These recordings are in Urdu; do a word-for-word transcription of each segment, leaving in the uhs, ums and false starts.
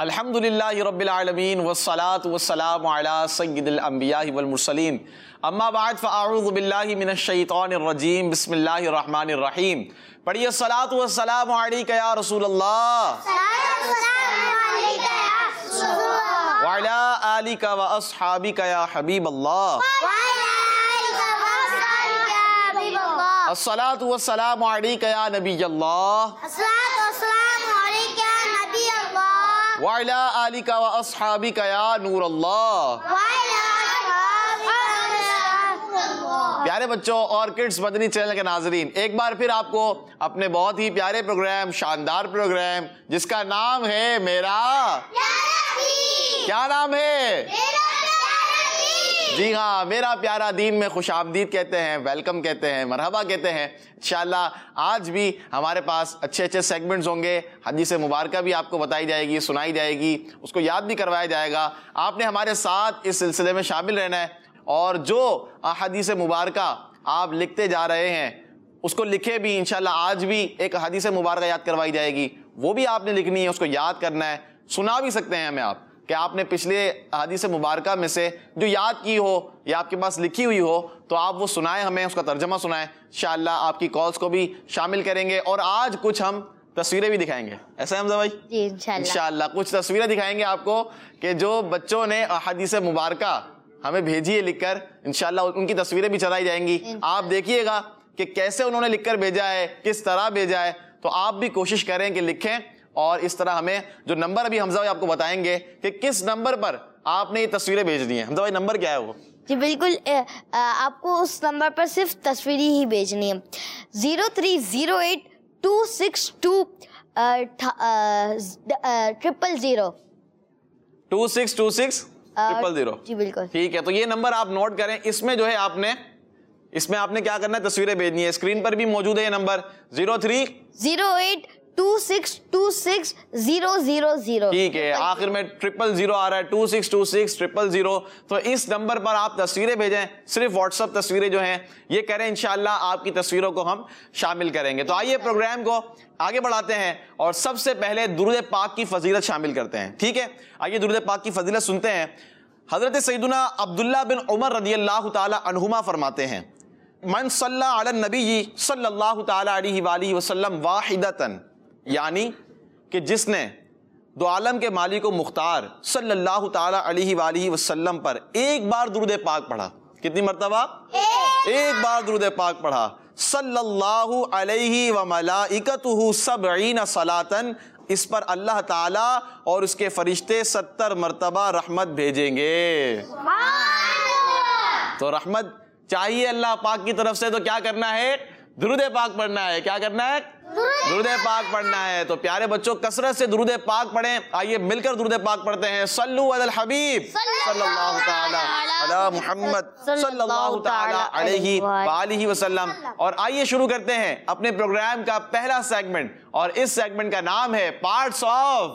الحمدللہ رب العالمین والصلاة والسلام علی سید الانبیاء والمرسلین اما بعد فاعوذ باللہ من الشیطان الرجیم بسم اللہ الرحمن الرحیم. پڑھیے الصلاة والسلام علیکہ یا رسول اللہ وعلی آلکہ واصحابکہ یا حبیب اللہ. الصلاة والسلام علیکہ یا نبی اللہ وعلی آلکہ واصحابکہ یا نور اللہ. پیارے بچوں اور کڈز مدنی چینل کے ناظرین، ایک بار پھر آپ کو اپنے بہت ہی پیارے پروگرام، شاندار پروگرام جس کا نام ہے میرا کیا نام ہے جی ہاں میرا پیارا دین میں خوش آمدید کہتے ہیں، ویلکم کہتے ہیں، مرحبا کہتے ہیں. انشاءاللہ آج بھی ہمارے پاس اچھے اچھے سیگمنٹس ہوں گے. حدیث مبارکہ بھی آپ کو بتائی جائے گی، سنائی جائے گی، اس کو یاد بھی کروایا جائے گا. آپ نے ہمارے ساتھ اس سلسلے میں شامل رہنا ہے اور جو حدیث مبارکہ آپ لکھتے جا رہے ہیں اس کو لکھے بھی. انشاءاللہ آج بھی ایک حدیث مبارکہ یاد کروائی جائے گی، وہ بھی آپ نے لکھنی ہے، اس کو یاد کرنا ہے. سنا بھی سکتے ہیں ہمیں آپ کہ آپ نے پچھلے حدیث مبارکہ میں سے جو یاد کی ہو یا آپ کے پاس لکھی ہوئی ہو تو آپ وہ سنائیں، ہمیں اس کا ترجمہ سنائیں. انشاءاللہ آپ کی کالز کو بھی شامل کریں گے اور آج کچھ ہم تصویریں بھی دکھائیں گے. ایسا ہے حمزہ بھائی؟ جی انشاءاللہ انشاءاللہ کچھ تصویریں دکھائیں گے آپ کو کہ جو بچوں نے حدیث مبارکہ ہمیں بھیجی ہے لکھ کر. انشاءاللہ ان کی تصویریں بھی چلائی جائیں گی. آپ دیکھیے گا کہ کیسے انہوں نے لکھ کر بھیجا ہے، کس طرح بھیجا ہے. تو آپ بھی کوشش کریں کہ لکھیں اور اس طرح ہمیں جو نمبر ابھی حمزہ بھائی آپ کو بتائیں گے کہ کس نمبر پر آپ نے یہ تصویریں بھیجنی ہیں. حمزہ بھائی نمبر کیا ہے وہ؟ جی بالکل، آپ کو اس نمبر پر صرف تصویری ہی بھیجنی ہے. Zero three zero eight two six two triple zero two six two six triple zero. جی بالکل ٹھیک ہے، تو یہ نمبر آپ نوٹ کریں. اس میں جو ہے آپ نے اس میں آپ نے کیا کرنا ہے، تصویریں بھیجنی ہے. اسکرین پر بھی موجود ہے یہ نمبر zero three zero eight two six two six zero zero zero. ٹھیک ہے، آخر میں ٹریپل زیرو آ رہا ہے، two six two six triple zero. تو اس نمبر پر آپ تصویریں بھیجیں. صرف واٹس ایپ تصویریں جو ہیں یہ کریں، انشاءاللہ آپ کی تصویروں کو ہم شامل کریں گے. تو آئیے پروگرام کو آگے بڑھاتے ہیں اور سب سے پہلے درود پاک کی فضیلت شامل کرتے ہیں. ٹھیک ہے، آئیے درود پاک کی فضیلت سنتے ہیں. حضرت سیدنا عبداللہ بن عمر رضی اللہ تعالی عنہما فرماتے ہیں، من صلی علی النبی صلی اللہ تعالی علیہ وآلہ وسلم واحدتاً، یعنی کہ جس نے دو عالم کے مالک و مختار صلی اللہ تعالی علیہ وآلہ وسلم پر ایک بار درود پاک پڑھا. کتنی مرتبہ؟ ایک بار درود پاک پڑھا. صلی اللہ علیہ وملائکتہ سبعین صلاۃً، اس پر اللہ تعالیٰ اور اس کے فرشتے ستر مرتبہ رحمت بھیجیں گے. تو رحمت چاہیے اللہ پاک کی طرف سے، تو کیا کرنا ہے؟ درود پاک پڑھنا ہے. کیا کرنا ہے؟ درود پاک پڑھنا ہے. تو پیارے بچوں کثرت سے درود پاک پڑھیں. آئیے مل کر درود پاک پڑھتے ہیں. صلو علی الحبیب صلی اللہ تعالی علی محمد صلی اللہ تعالی علیہ وآلہ وسلم. اور آئیے شروع کرتے ہیں اپنے پروگرام کا پہلا سیگمنٹ، اور اس سیگمنٹ کا نام ہے پارٹس آف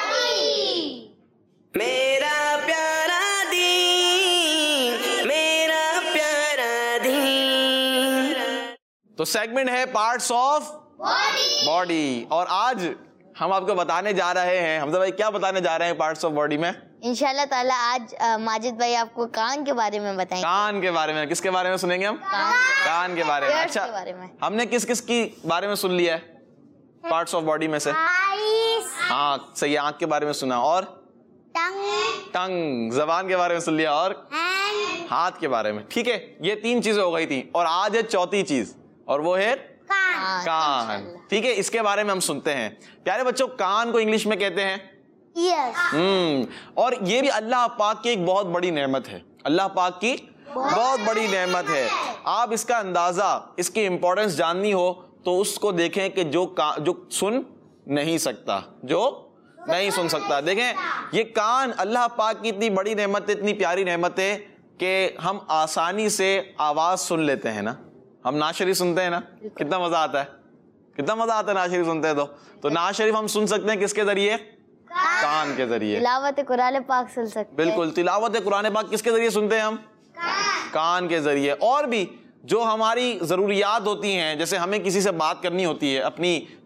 میرا پیارا دین، میرا پیارا دین. تو سیگمنٹ ہے پارٹس آف باڈی. اور آج ہم آپ کو بتانے جا رہے ہیں، حمزہ بھائی کیا بتانے جا رہے ہیں پارٹس آف باڈی میں؟ انشاءاللہ تعالیٰ آج ماجد بھائی آپ کو کان کے بارے میں بتائیں گے. کان کے بارے میں. کس کے بارے میں سنیں گے ہم؟ کان کے بارے میں. اچھا، ہم نے کس کس کی بارے میں سن لیا ہے پارٹس آف باڈی میں سے؟ آنکھ، صحیح، آنکھ کے بارے میں سنا. اور ٹنگ، زبان کے بارے میں سن لیا. اور ہاتھ کے بارے میں. ٹھیک ہے، یہ تین چیزیں ہو گئی تھیں اور آج ہے چوتھی چیز، اور وہ ہے کان. ٹھیک ہے، اس کے بارے میں ہم سنتے ہیں. پیارے بچوں کان کو انگلش میں کہتے ہیں ہم اور یہ بھی اللہ پاک کی ایک بہت بڑی نعمت ہے. اللہ پاک کی بہت بڑی نعمت ہے. آپ اس کا اندازہ، اس کی امپورٹنس جاننی ہو تو اس کو دیکھیں کہ جو جو سن نہیں سکتا، جو نہیں سن سکتا. دیکھیں یہ کان اللہ پاک کی اتنی بڑی نعمت ہے، اتنی پیاری نعمت ہے کہ ہم آسانی سے آواز سن لیتے ہیں نا. ہم نعت شریف سنتے ہیں نا، کتنا مزہ آتا ہے، کتنا مزہ آتا ہے نعت شریف سنتے ہیں. تو تو نعت شریف ہم سن سکتے ہیں کس کے ذریعے؟ کان کے ذریعے. تلاوت قرآن پاک سن سکتے ہیں. بالکل، تلاوت قرآن پاک کس کے ذریعے سنتے ہیں ہم؟ کان کے ذریعے. اور بھی جو ہماری ضروریات ہوتی ہیں، جیسے ہمیں کسی سے بات کرنی ہوتی ہے، اپنی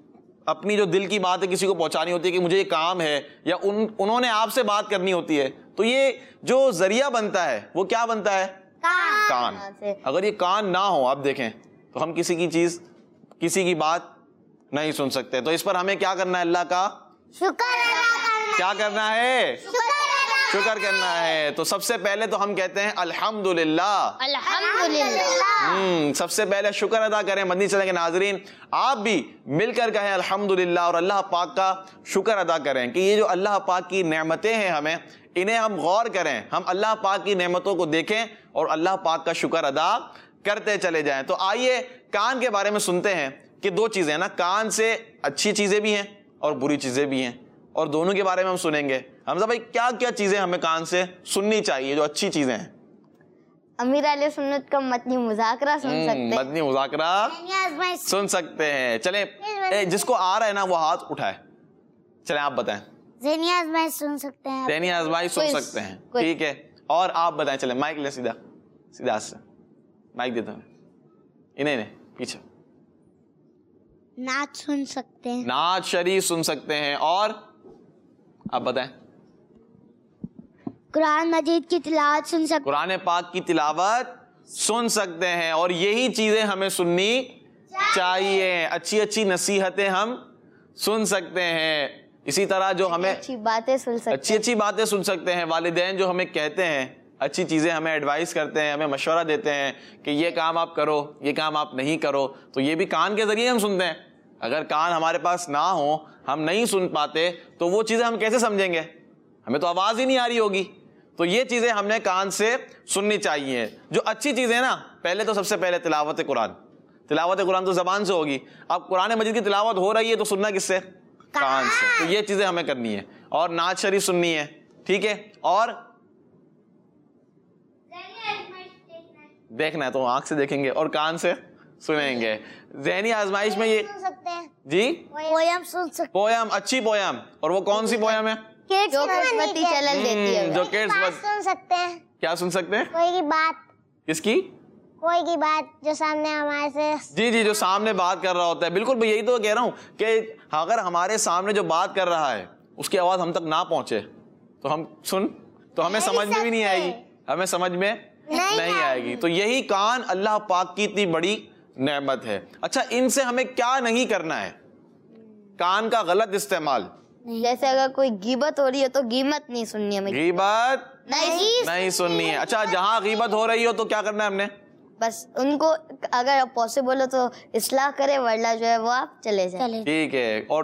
اپنی جو دل کی بات ہے کسی کو پہنچانی ہوتی ہے کہ مجھے یہ کام ہے یا ان انہوں نے آپ سے بات کرنی ہوتی ہے, تو یہ جو ذریعہ بنتا ہے وہ کیا بنتا ہے؟ کان. اگر یہ کان نہ ہو, آپ دیکھیں تو ہم کسی کی چیز کسی کی بات نہیں سن سکتے. تو اس پر ہمیں کیا کرنا ہے؟ اللہ کا شکر کیا کرنا ہے؟ شکر کرنا ہے. تو سب سے پہلے تو ہم کہتے ہیں الحمدللہ. الحمدللہ سب سے پہلے شکر ادا کریں. مدنی چینل کے ناظرین آپ بھی مل کر کہیں الحمدللہ اور اللہ پاک کا شکر ادا کریں کہ یہ جو اللہ پاک کی نعمتیں ہیں ہمیں انہیں ہم غور کریں, ہم اللہ پاک کی نعمتوں کو دیکھیں اور اللہ پاک کا شکر ادا کرتے چلے جائیں. تو آئیے کان کے بارے میں سنتے ہیں کہ دو چیزیں ہیں نا, کان سے اچھی چیزیں بھی ہیں اور بری چیزیں بھی ہیں, اور دونوں کے بارے میں ہم سنیں گے. حمزہ بھائی کیا کیا چیزیں ہمیں کان سے سننی چاہیے جو اچھی چیزیں ہیں؟ امیر علیہ سنت کا متنی مذاکرہ سن سکتے ہیں. متنی مذاکرہ سن سکتے ہیں. چلیں جس کو آ رہا ہے نا وہ ہاتھ اٹھائے. چلیں آپ بتائیں. ذہنی آزمائش سن سکتے ہیں. ذہنی آزمائش سن سکتے ہیں, ٹھیک ہے. اور آپ بتائیں. چلیں مائک لیں سیدھا سیدھا سے مائک دیتا ہوں انہیں پیچھے. نعت سن سکتے ہیں. نعت شریف سن سکتے ہیں. اور آپ بتائیں. قرآن مجید کی تلاوت سن سکتے. قرآن پاک کی تلاوت سن سکتے ہیں. اور یہی چیزیں ہمیں سننی چاہیے. اچھی اچھی نصیحتیں ہم سن سکتے ہیں. اسی طرح جو ہمیں اچھی باتیں سن سکتے ہیں. اچھی اچھی باتیں سن سکتے ہیں. والدین جو ہمیں کہتے ہیں اچھی چیزیں ہمیں ایڈوائز کرتے ہیں, ہمیں مشورہ دیتے ہیں کہ یہ کام آپ کرو, یہ کام آپ نہیں کرو, تو یہ بھی کان کے ذریعے ہم سنتے ہیں. اگر کان ہمارے پاس نہ ہو, ہم نہیں سن پاتے, تو وہ چیزیں ہم کیسے سمجھیں گے؟ ہمیں تو آواز ہی نہیں آ رہی ہوگی. تو یہ چیزیں ہم نے کان سے سننی چاہیے. جو اچھی چیزیں نا, پہلے تو سب سے پہلے تلاوت قرآن. تلاوت قرآن تو زبان سے ہوگی. اب قرآن مجید کی تلاوت ہو رہی ہے تو سننا کس سے؟ کان سے. تو یہ چیزیں ہمیں کرنی ہے. اور نعت شریف سننی ہے, ٹھیک ہے. اور دیکھنا ہے تو آنکھ سے دیکھیں گے اور کان سے سنیں گے. ذہنی آزمائش میں یہ جی پویم سن سکتے. پویم, اچھی پویم. اور وہ کون سی پویم ہے؟ جو قسمتی چینل دیتی ہے. جو کڈز سن سکتے ہیں. کیا سن سکتے ہیں؟ کوئی کی بات. کس کی؟ کوئی کی بات جو سامنے ہمارے سے. جی جی جو سامنے بات کر رہا ہوتا ہے. بالکل یہی تو کہہ رہا ہوں کہ اگر ہمارے سامنے جو بات کر رہا ہے اس کی آواز ہم تک نہ پہنچے تو ہم سن تو ہمیں سمجھ میں بھی نہیں آئے گی, ہمیں سمجھ میں نہیں آئے گی. تو یہی کان اللہ پاک کی اتنی بڑی نعمت ہے. اچھا ان سے ہمیں کیا نہیں کرنا ہے؟ کان کا غلط استعمال. جیسے اگر کوئی غیبت ہو رہی ہے تو غیبت نہیں سننی ہمیں. غیبت نہیں سننی ہے. اچھا جہاں غیبت ہو رہی ہو تو کیا کرنا ہے ہم نے؟ بس ان کو اگر پاسبل ہو تو اصلاح کرے, ورنہ جو ہے وہ آپ چلے جائیں. ٹھیک ہے. اور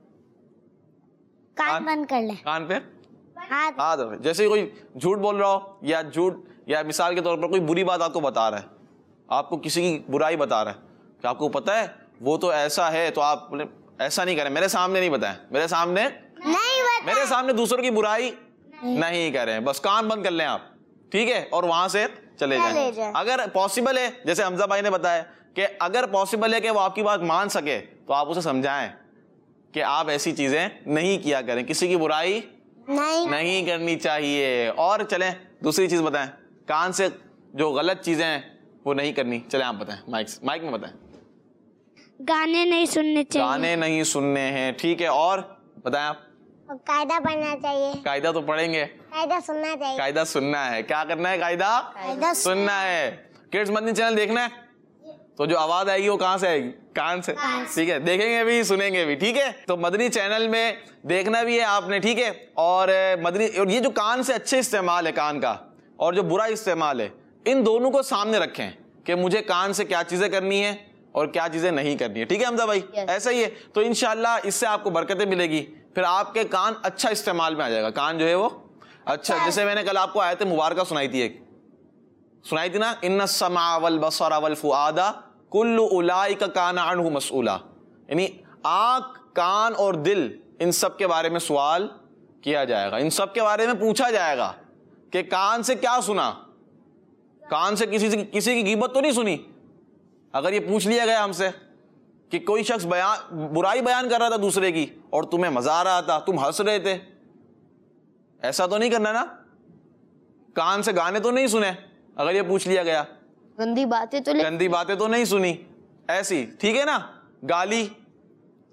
کان بند کر لیں. کان پہ ہاتھ. ہاتھ. جیسے کوئی جھوٹ بول رہا ہو یا جھوٹ یا مثال کے طور پر کوئی بری بات آپ کو بتا رہا ہے, آپ کو کسی کی برائی بتا رہا ہے کہ آپ کو پتا ہے وہ تو ایسا ہے, تو آپ بولے ایسا نہیں کریں, میرے سامنے نہیں بتائیں, میرے سامنے نہیں میرے سامنے دوسروں کی برائی نہیں کریں. بس کان بند کر لیں آپ, ٹھیک ہے. اور وہاں سے چلے جائیں. اگر پاسبل ہے, جیسے حمزہ بھائی نے بتایا کہ اگر پاسبل ہے کہ وہ آپ کی بات مان سکے تو آپ اسے سمجھائیں کہ آپ ایسی چیزیں نہیں کیا کریں, کسی کی برائی نہیں نہیں کرنی چاہیے. اور چلیں دوسری چیز بتائیں, کان سے جو غلط چیزیں ہیں وہ نہیں کرنی. چلیں آپ بتائیں, مائک مائک میں بتائیں. گانے نہیں سننے چاہیے. گانے نہیں سننے ہیں, ٹھیک ہے. اور بتائیں آپ. قاعدہ پڑھنا چاہیے. قاعدہ تو پڑھیں گے. قاعدہ سننا چاہیے. قاعدہ سننا ہے. کیا کرنا ہے؟ قاعدہ سننا ہے. کڈز مدنی چینل دیکھنا ہے تو جو آواز آئے گی وہ کہاں سے آئے گی؟ کان سے. ٹھیک ہے, دیکھیں گے بھی سنیں گے بھی, ٹھیک ہے. تو مدنی چینل میں دیکھنا بھی ہے آپ نے, ٹھیک ہے. اور مدنی اور یہ جو کان سے اچھے استعمال ہے کان کا اور جو برا استعمال ہے, ان دونوں کو سامنے رکھیں کہ مجھے کان سے کیا چیزیں کرنی ہے اور کیا چیزیں نہیں کرنی ہے, ٹھیک ہے حمزہ بھائی. ایسا ہی ہے. تو انشاءاللہ اس سے آپ کو برکتیں ملے گی, پھر آپ کے کان اچھا استعمال میں آ جائے گا. کان جو ہے وہ اچھا, جیسے میں نے کل آپ کو آیت مبارکہ سنائی تھی, ایک سنائی تھی نا, ان السمع والبصر والفؤاد کل اولئک کان عنہ مسئولا. یعنی آنکھ, کان اور دل, ان سب کے بارے میں سوال کیا جائے گا, ان سب کے بارے میں پوچھا جائے گا کہ کان سے کیا سنا, کان سے کسی سے کسی کی غیبت تو نہیں سنی. اگر یہ پوچھ لیا گیا ہم سے کہ کوئی شخص بیان برائی بیان کر رہا تھا دوسرے کی اور تمہیں مزہ آ رہا تھا, تم ہنس رہے تھے, ایسا تو نہیں کرنا نا. کان سے گانے تو نہیں سنے اگر یہ پوچھ لیا گیا, گندی باتیں تو گندی باتیں تو نہیں سنی ایسی, ٹھیک ہے نا. گالی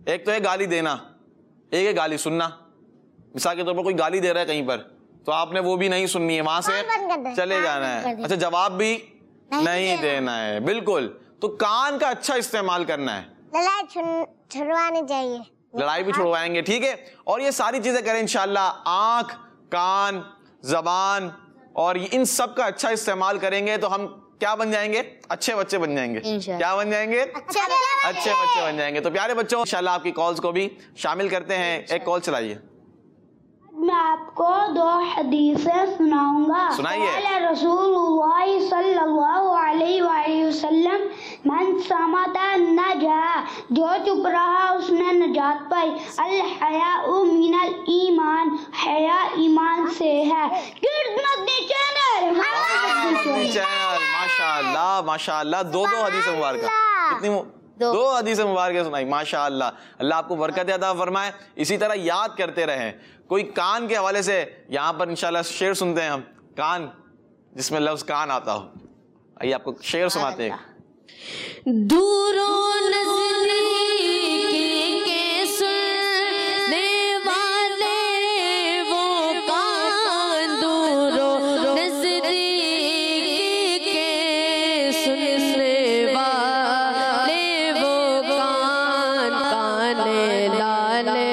ایک تو ہے گالی دینا, ایک ہے گالی سننا. مثال کے طور پر کوئی گالی دے رہا ہے کہیں پر تو آپ نے وہ بھی نہیں سننی ہے, وہاں سے چلے جانا ہے. اچھا جواب بھی نہیں دینا ہے, بالکل. تو کان کا اچھا استعمال کرنا ہے, لڑائی چھڑوانی چاہیے, لڑائی بھی چھڑوائیں گے, ٹھیک ہے. اور یہ ساری چیزیں کریں انشاءاللہ, آنکھ, کان, زبان اور ان سب کا اچھا استعمال کریں گے تو ہم کیا بن جائیں گے؟ اچھے بچے بن جائیں گے. کیا بن جائیں گے؟ اچھے بچے بن جائیں گے. تو پیارے بچوں انشاءاللہ آپ کی کالز کو بھی شامل کرتے ہیں. ایک کال چلائیے. میں آپ کو دو حدیثیں سناؤں گا. سنائیے. قال رسول اللہ صلی اللہ علیہ وآلہ وسلم من صمت نجا, جو چپ رہا اس نے نجات پائی. الحیاء من الایمان, حیا ایمان سے ہے. کڈز مدنی چینل, چینل, ماشاءاللہ ماشاءاللہ. دو دو حدیث مبارکہ, کتنی دو حدیث مبارکہ سنائی, ماشاءاللہ. اللہ آپ کو برکت عطا فرمائے. اسی طرح یاد کرتے رہیں. کوئی کان کے حوالے سے یہاں پر انشاءاللہ شعر سنتے ہیں ہم, کان جس میں لفظ کان آتا ہو. آئیے آپ کو شعر سناتے ہیں. دور و نزدیک کے سننے والے وہ کان, دور و نزدیک کے سننے والے وہ کان, کان لالے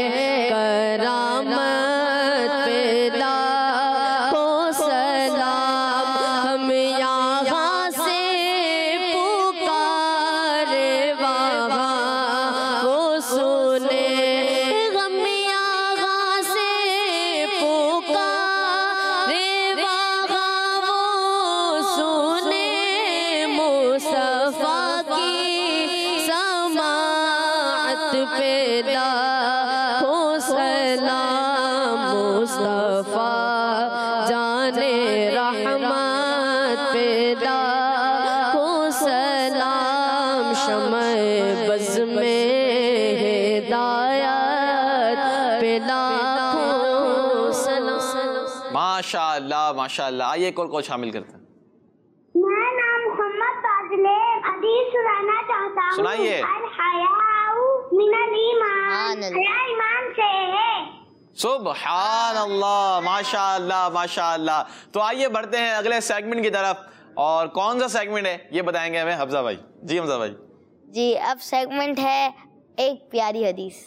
ماشاءاللہ ماشاءاللہ. آئیے کال کو شامل کرتے ہیں. میں نام محمد فاضل حدیث سنانا چاہتا ہوں. سنائیے. الحیاء من الایمان, حیا ایمان سے ہے. سبحان اللہ, ماشاءاللہ ماشاءاللہ. تو آئیے بڑھتے ہیں اگلے سیگمنٹ کی طرف. اور کون سا سیگمنٹ ہے یہ بتائیں گے ہمیں حفظہ بھائی. جی حفظہ بھائی. جی اب سیگمنٹ ہے ایک پیاری حدیث.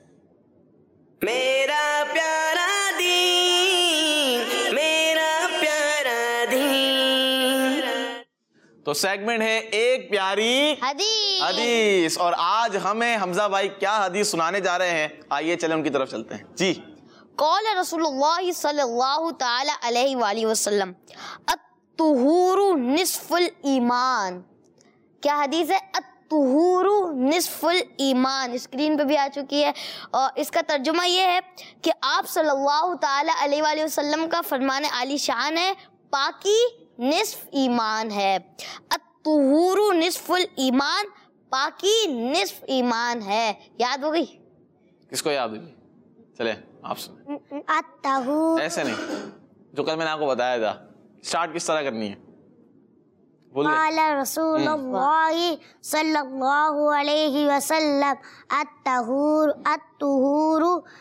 میرا پیارا دین, میرا پیارا دین. تو سیگمنٹ ہے ایک پیاری حدیث حدیث. اور آج ہمیں حمزہ بھائی کیا حدیث سنانے جا رہے ہیں؟ آئیے چلیں ان کی طرف چلتے ہیں. جی. قال رسول اللہ صلی اللہ تعالی علیہ وآلہ وسلم الطہور نصف الایمان. کیا حدیث ہے؟ الطہور نصف الایمان. اسکرین پہ بھی آ چکی ہے. اور اس کا ترجمہ یہ ہے کہ آپ صلی اللہ تعالی علیہ وآلہ وسلم کا فرمان عالی شان ہے, پاکی نصف ایمان ہے. الطہور نصف الایمان, پاکی نصف ایمان ہے. یاد ہو گئی؟ کس کو یاد ہوگی؟ چلے آپ سنیں. الطہور, ایسے نہیں جو کل میں نے آپ کو بتایا تھا. اسٹارٹ کس طرح کرنی ہے؟ قال رسول اللہ صلی اللہ علیہ وسلم الطہور الطہور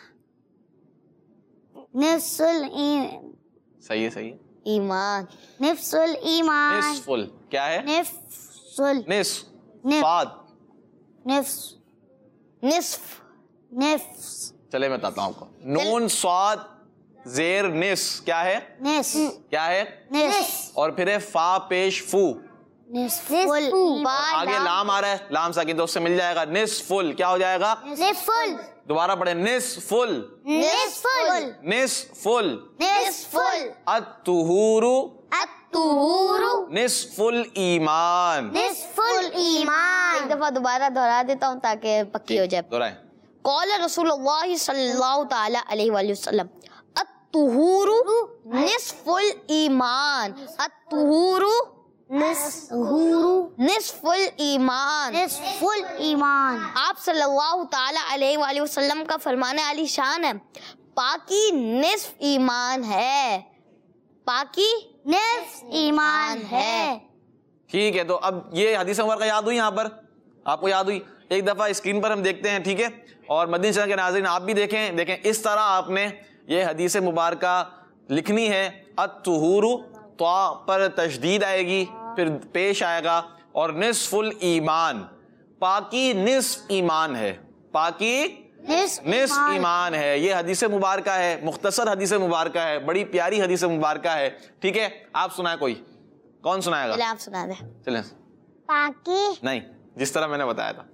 نصف الایمان. صحیح ہے صحیح ہے. ایمان. نصف الایمان. نصف ال کیا ہے؟ نصف ال نصف فاد نصف نصف نصف. چلے میں بتاتا ہوں آپ کو. نون صاد زیر نس کیا ہے؟ نصف. کیا ہے؟ نصف. اور پھر ہے فا پیش فو. نصف آگے لام آ رہا ہے, لام ساکن تو اس سے مل جائے گا نصف ال. کیا ہو جائے گا؟ نصف. دوبارہ پڑھیں. نصف ال نصف. نصف ال. نصف. الطہور الطہور نصف الایمان. نصف الایمان. ایک دفعہ دوبارہ دہرا دیتا ہوں تاکہ پکی ہو جائے. دہرائیں. قال رسول اللہ صلی اللہ تعالی علیہ وآلہ وسلم الطہور نصف الایمان. الطہور نصف نصف الایمان. نصف الایمان. آپ صلی اللہ تعالی علیہ وآلہ وسلم کا فرمان عالی شان ہے, پاکی نصف ایمان ہے. پاکی نصف ایمان ہے. ٹھیک ہے. تو اب یہ حدیث مبارکہ یاد ہوئی, یہاں پر آپ کو یاد ہوئی. ایک دفعہ اسکرین پر ہم دیکھتے ہیں, ٹھیک ہے, اور مدنی چینل کے ناظرین آپ بھی دیکھیں. دیکھیں اس طرح آپ نے یہ حدیث مبارکہ لکھنی ہے. الطہور, تو پر تشدید آئے گی, پھر پیش آئے گا, اور نصف الایمان, پاکی نصف ایمان ہے, پاکی نصف ایمان ہے. یہ حدیث مبارکہ ہے, مختصر حدیث مبارکہ ہے, بڑی پیاری حدیث مبارکہ ہے, ٹھیک ہے. آپ سنائیں, کوئی کون سنائے گا؟ آپ سنا دیں. چلیں. پاکی نہیں, جس طرح میں نے بتایا تھا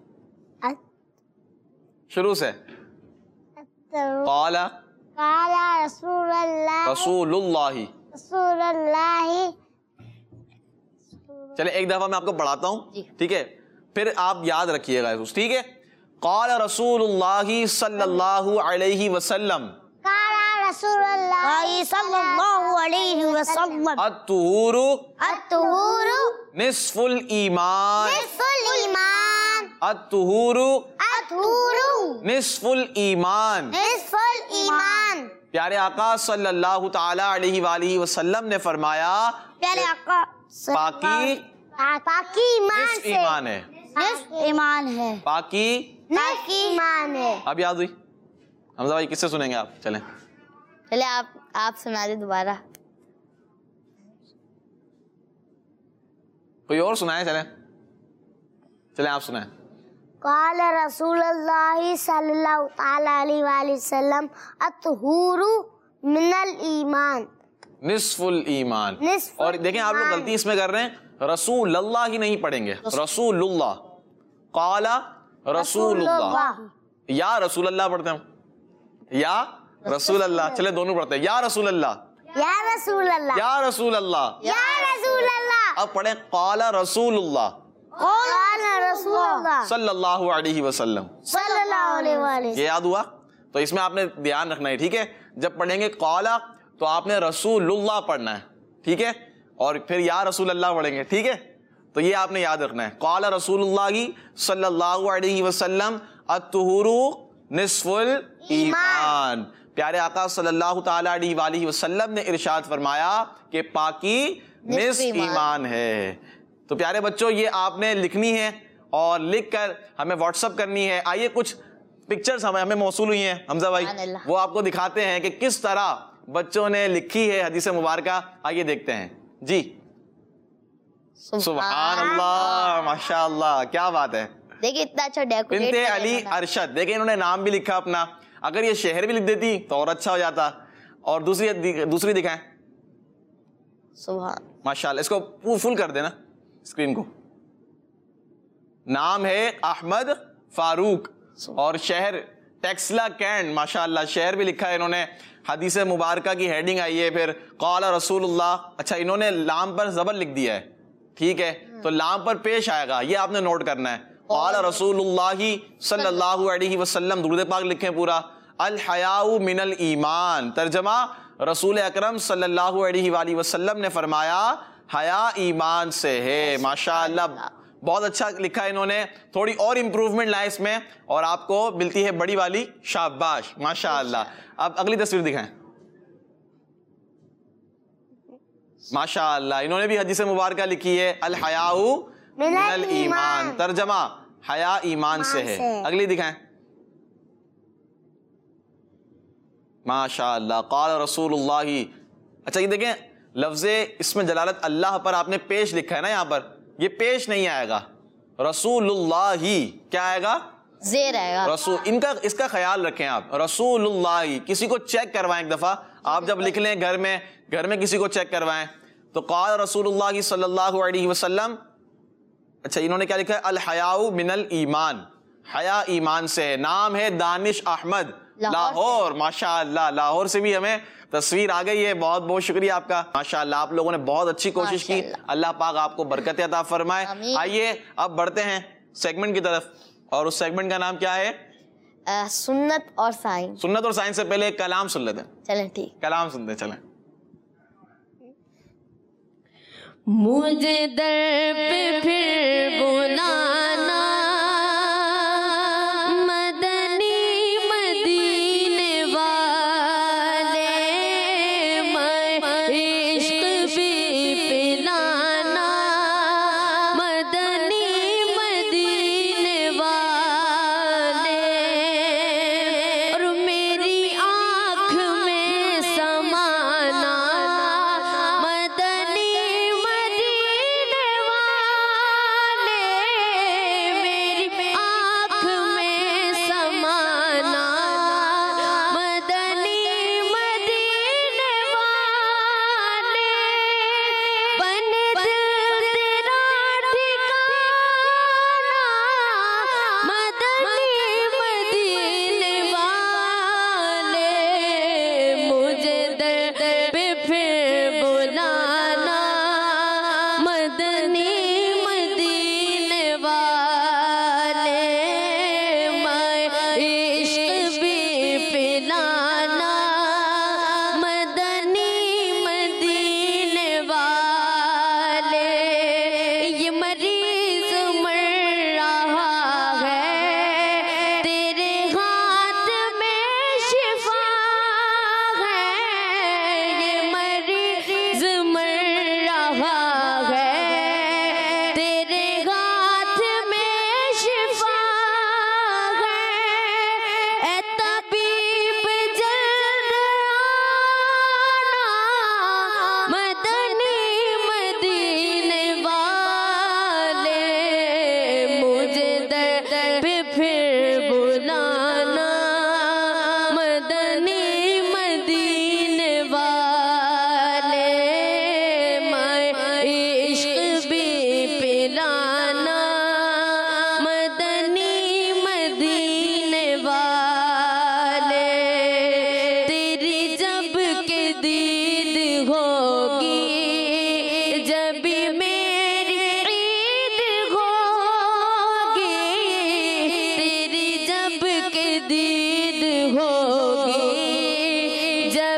شروع سے. قال قال رسول اللہ رسول اللہ. رسول اللہ. چلے ایک دفعہ میں آپ کو پڑھاتا ہوں, ٹھیک ہے, پھر آپ یاد رکھیے گا, ٹھیک ہے. قال رسول اللہ صلی اللہ علیہ وسلم. قال رسول اللہ صلی اللہ علیہ وسلم. الطہور الطہور نصف الایمان. نصف الایمان. الطہور الطہور نصف الایمان. نصف الایمان. پیارے آقا صلی اللہ تعالی علیہ وآلہ وسلم نے فرمایا پیارے آقا پاکی پاکی ایمان نصف سے ایمان ہے. نصف ایمان ہے. پاکی نصف ایمان ہے. اب یاد ہوئی؟ حمزہ بھائی کس سے سنیں گے آپ؟ چلیں چلے آپ آپ سنا دیں دوبارہ. کوئی اور سنائے. چلیں چلیں آپ سنائیں. قال رسول اللہ صلی اللہ تعالی علیہ وآلہ وسلم الطہور من الایمان. نصف الایمان. نصف اور دیکھیں آپ لوگ غلطی اس میں کر رہے ہیں, رسول اللہ ہی نہیں پڑھیں گے, رسول اللہ. قال رسول اللہ, یا رسول اللہ پڑھتے ہیں, یا رسول اللہ. چلے دونوں پڑھتے ہیں, یا رسول اللہ, یا رسول اللہ. یا رسول اللہ. یا رسول اللہ. اب پڑھیں قال رسول اللہ قال رسول اللہ صلی اللہ علیہ وسلم. صلی اللہ علیہ وآلہ. یہ یاد ہوا؟ تو اس میں آپ نے دھیان رکھنا ہے, ٹھیک ہے. جب پڑھیں گے قال تو آپ نے رسول اللہ پڑھنا ہے, ٹھیک ہے, اور پھر یا رسول اللہ پڑھیں گے, ٹھیک ہے. تو یہ آپ نے یاد رکھنا ہے. قال رسول اللہ صلی اللہ علیہ وسلم الطہور نصف الایمان. پیارے آقا صلی اللہ تعالی علیہ وآلہ وسلم نے ارشاد فرمایا کہ پاکی نصف ایمان ہے. تو پیارے بچوں یہ آپ نے لکھنی ہے اور لکھ کر ہمیں واٹس اپ کرنی ہے. آئیے کچھ پکچرز ہمیں ہمیں موصول ہوئی ہیں حمزہ بھائی, وہ آپ کو دکھاتے ہیں کہ کس طرح بچوں نے لکھی ہے حدیث مبارکہ. آئیے دیکھتے ہیں. جی سبحان اللہ, ماشاء اللہ, کیا بات ہے. دیکھیں اتنا اچھا ڈیکوریٹ. بنت علی ارشد, دیکھیں انہوں نے نام بھی لکھا اپنا. اگر یہ شہر بھی لکھ دیتی تو اور اچھا ہو جاتا. اور دوسری دوسری دکھائیں. سبحان ماشاء اللہ, اس کو فل کر دینا اسکرین کو. نام ہے احمد فاروق اور شہر ٹیکسلا کینٹ. ماشاء اللہ شہر بھی لکھا ہے انہوں نے. حدیث مبارکہ کی ہیڈنگ آئی ہے, پھر قال رسول اللہ. اچھا انہوں نے لام پر زبر لکھ دیا ہے, ٹھیک ہے, تو لام پر پیش آئے گا, یہ آپ نے نوٹ کرنا ہے. قال رسول اللہ صلی اللہ علیہ وسلم, درود پاک لکھیں پورا. الحیاء من الایمان. ترجمہ رسول اکرم صلی اللہ علیہ وآلہ وسلم نے فرمایا حیا ایمان سے ہے. ماشاء اللہ بہت اچھا لکھا ہے انہوں نے. تھوڑی اور امپروومنٹ لائے اس میں اور آپ کو ملتی ہے بڑی والی شاباش. ماشاء اللہ. اب اگلی تصویر دکھائیں. ماشاء اللہ انہوں نے بھی حدیث مبارکہ لکھی ہے الحیاء من الایمان. ترجمہ حیا ایمان سے ہے. اگلی دکھائیں. ماشاء اللہ قال رسول اللہ. اچھا یہ دیکھیں لفظ اس میں جلالت اللہ پر آپ نے پیش لکھا ہے نا, یہاں پر یہ پیش نہیں آئے گا, رسول اللہ ہی کیا آئے گا, زیر آئے گا. رسول. ان کا اس کا خیال رکھیں آپ, رسول اللہ. کسی کو چیک کروائیں ایک دفعہ, آپ جب لکھ لیں گھر میں, گھر میں کسی کو چیک کروائیں تو قال رسول اللہ صلی اللہ علیہ وسلم. اچھا انہوں نے کیا لکھا ہے الحیاء من الایمان, حیا ایمان سے. نام ہے دانش احمد لاہور. ماشاء اللہ لاہور سے بھی ہمیں تصویر آ گئی ہے. بہت بہت شکریہ آپ کا. ماشاء اللہ آپ لوگوں نے بہت اچھی کوشش کی. اللہ پاک آپ کو برکت عطا فرمائے. آئیے اب بڑھتے ہیں سیگمنٹ کی طرف, اور اس سیگمنٹ کا نام کیا ہے, سنت اور سائنس. سنت اور سائنس سے پہلے ایک کلام سن لیتے ہیں. چلیں ٹھیک, کلام سنتے چلیں. مجھے در پہ پھر بلانا مدنی مدینے والے, میں عشق بھی پلانا مدنی مدینے والے.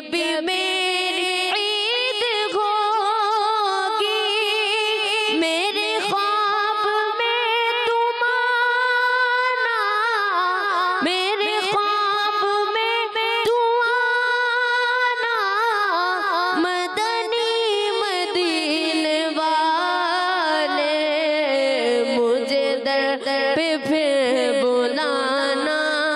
جب میری عید ہوگی میرے خواب میں تم آنا میرے خواب میں تم آنا مدنی مدینے والے مجھے در پہ پھر بلانا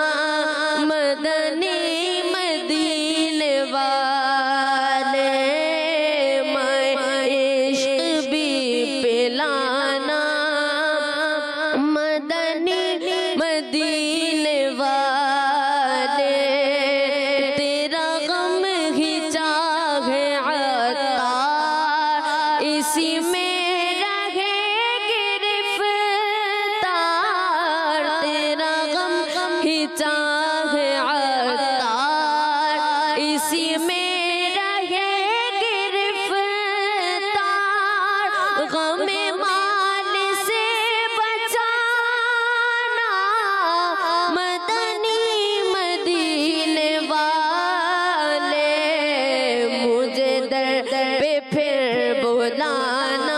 مدنی مدینے والے میں عشق بھی پلانا مدنی مدینے والے تیرا غم ہی چاہے عطار اسی میں رہے گرفتار تیرا غم ہی چاہے عطار اسی میں رہے گرفتار غم مال سے بچانا مدنی مدینے والے مجھے در پہ پھر بلانا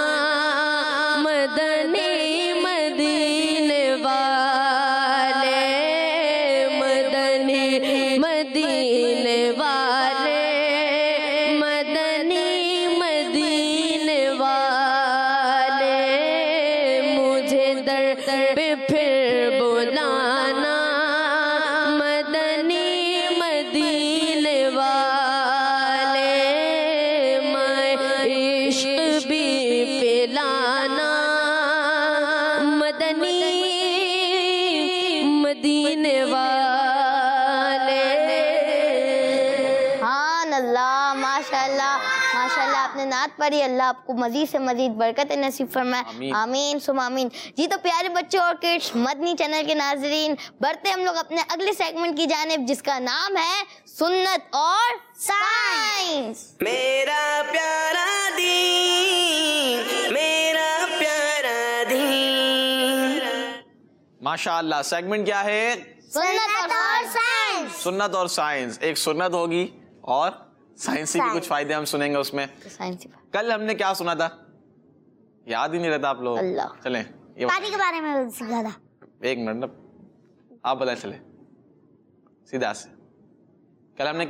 مدنی مدینے والے مدنی مدینے والے مدنی مدینے والے مجھے در پہ پھر بلانا مدنی مدینے والے میں عشق بھی پلانا مدنی مدینے والے سبحان اللہ، ماشاء اللہ ماشاء اللہ، آپ نے نعت پڑھی، اللہ آپ کو مزید سے مزید برکت نصیب فرمائے، آمین ثم آمین۔ جی تو پیارے بچوں اور کڈس، مدنی چینل کے ناظرین، بڑھتے ہم لوگ اپنے اگلے سیگمنٹ کی جانب جس کا نام ہے سنت اور سائنس۔ میرا پیارا دین میرا پیارا دین۔ ماشاءاللہ، سیگمنٹ کیا ہے؟ سنت اور سائنس۔ سنت اور سائنس۔ ایک سنت ہوگی اور سائنسی بھی کچھ فائدے ہم سنیں گے اس میں۔ کل ہم نے کیا سنا تھا؟ یاد ہی نہیں رہتا آپ لوگ؟ اللہ، چلیں یہ پانی کے بارے میں سیکھا تھا۔ ایک منٹ نا، آپ بتائیں، چلیں سیدھا سے۔ کل ہم نے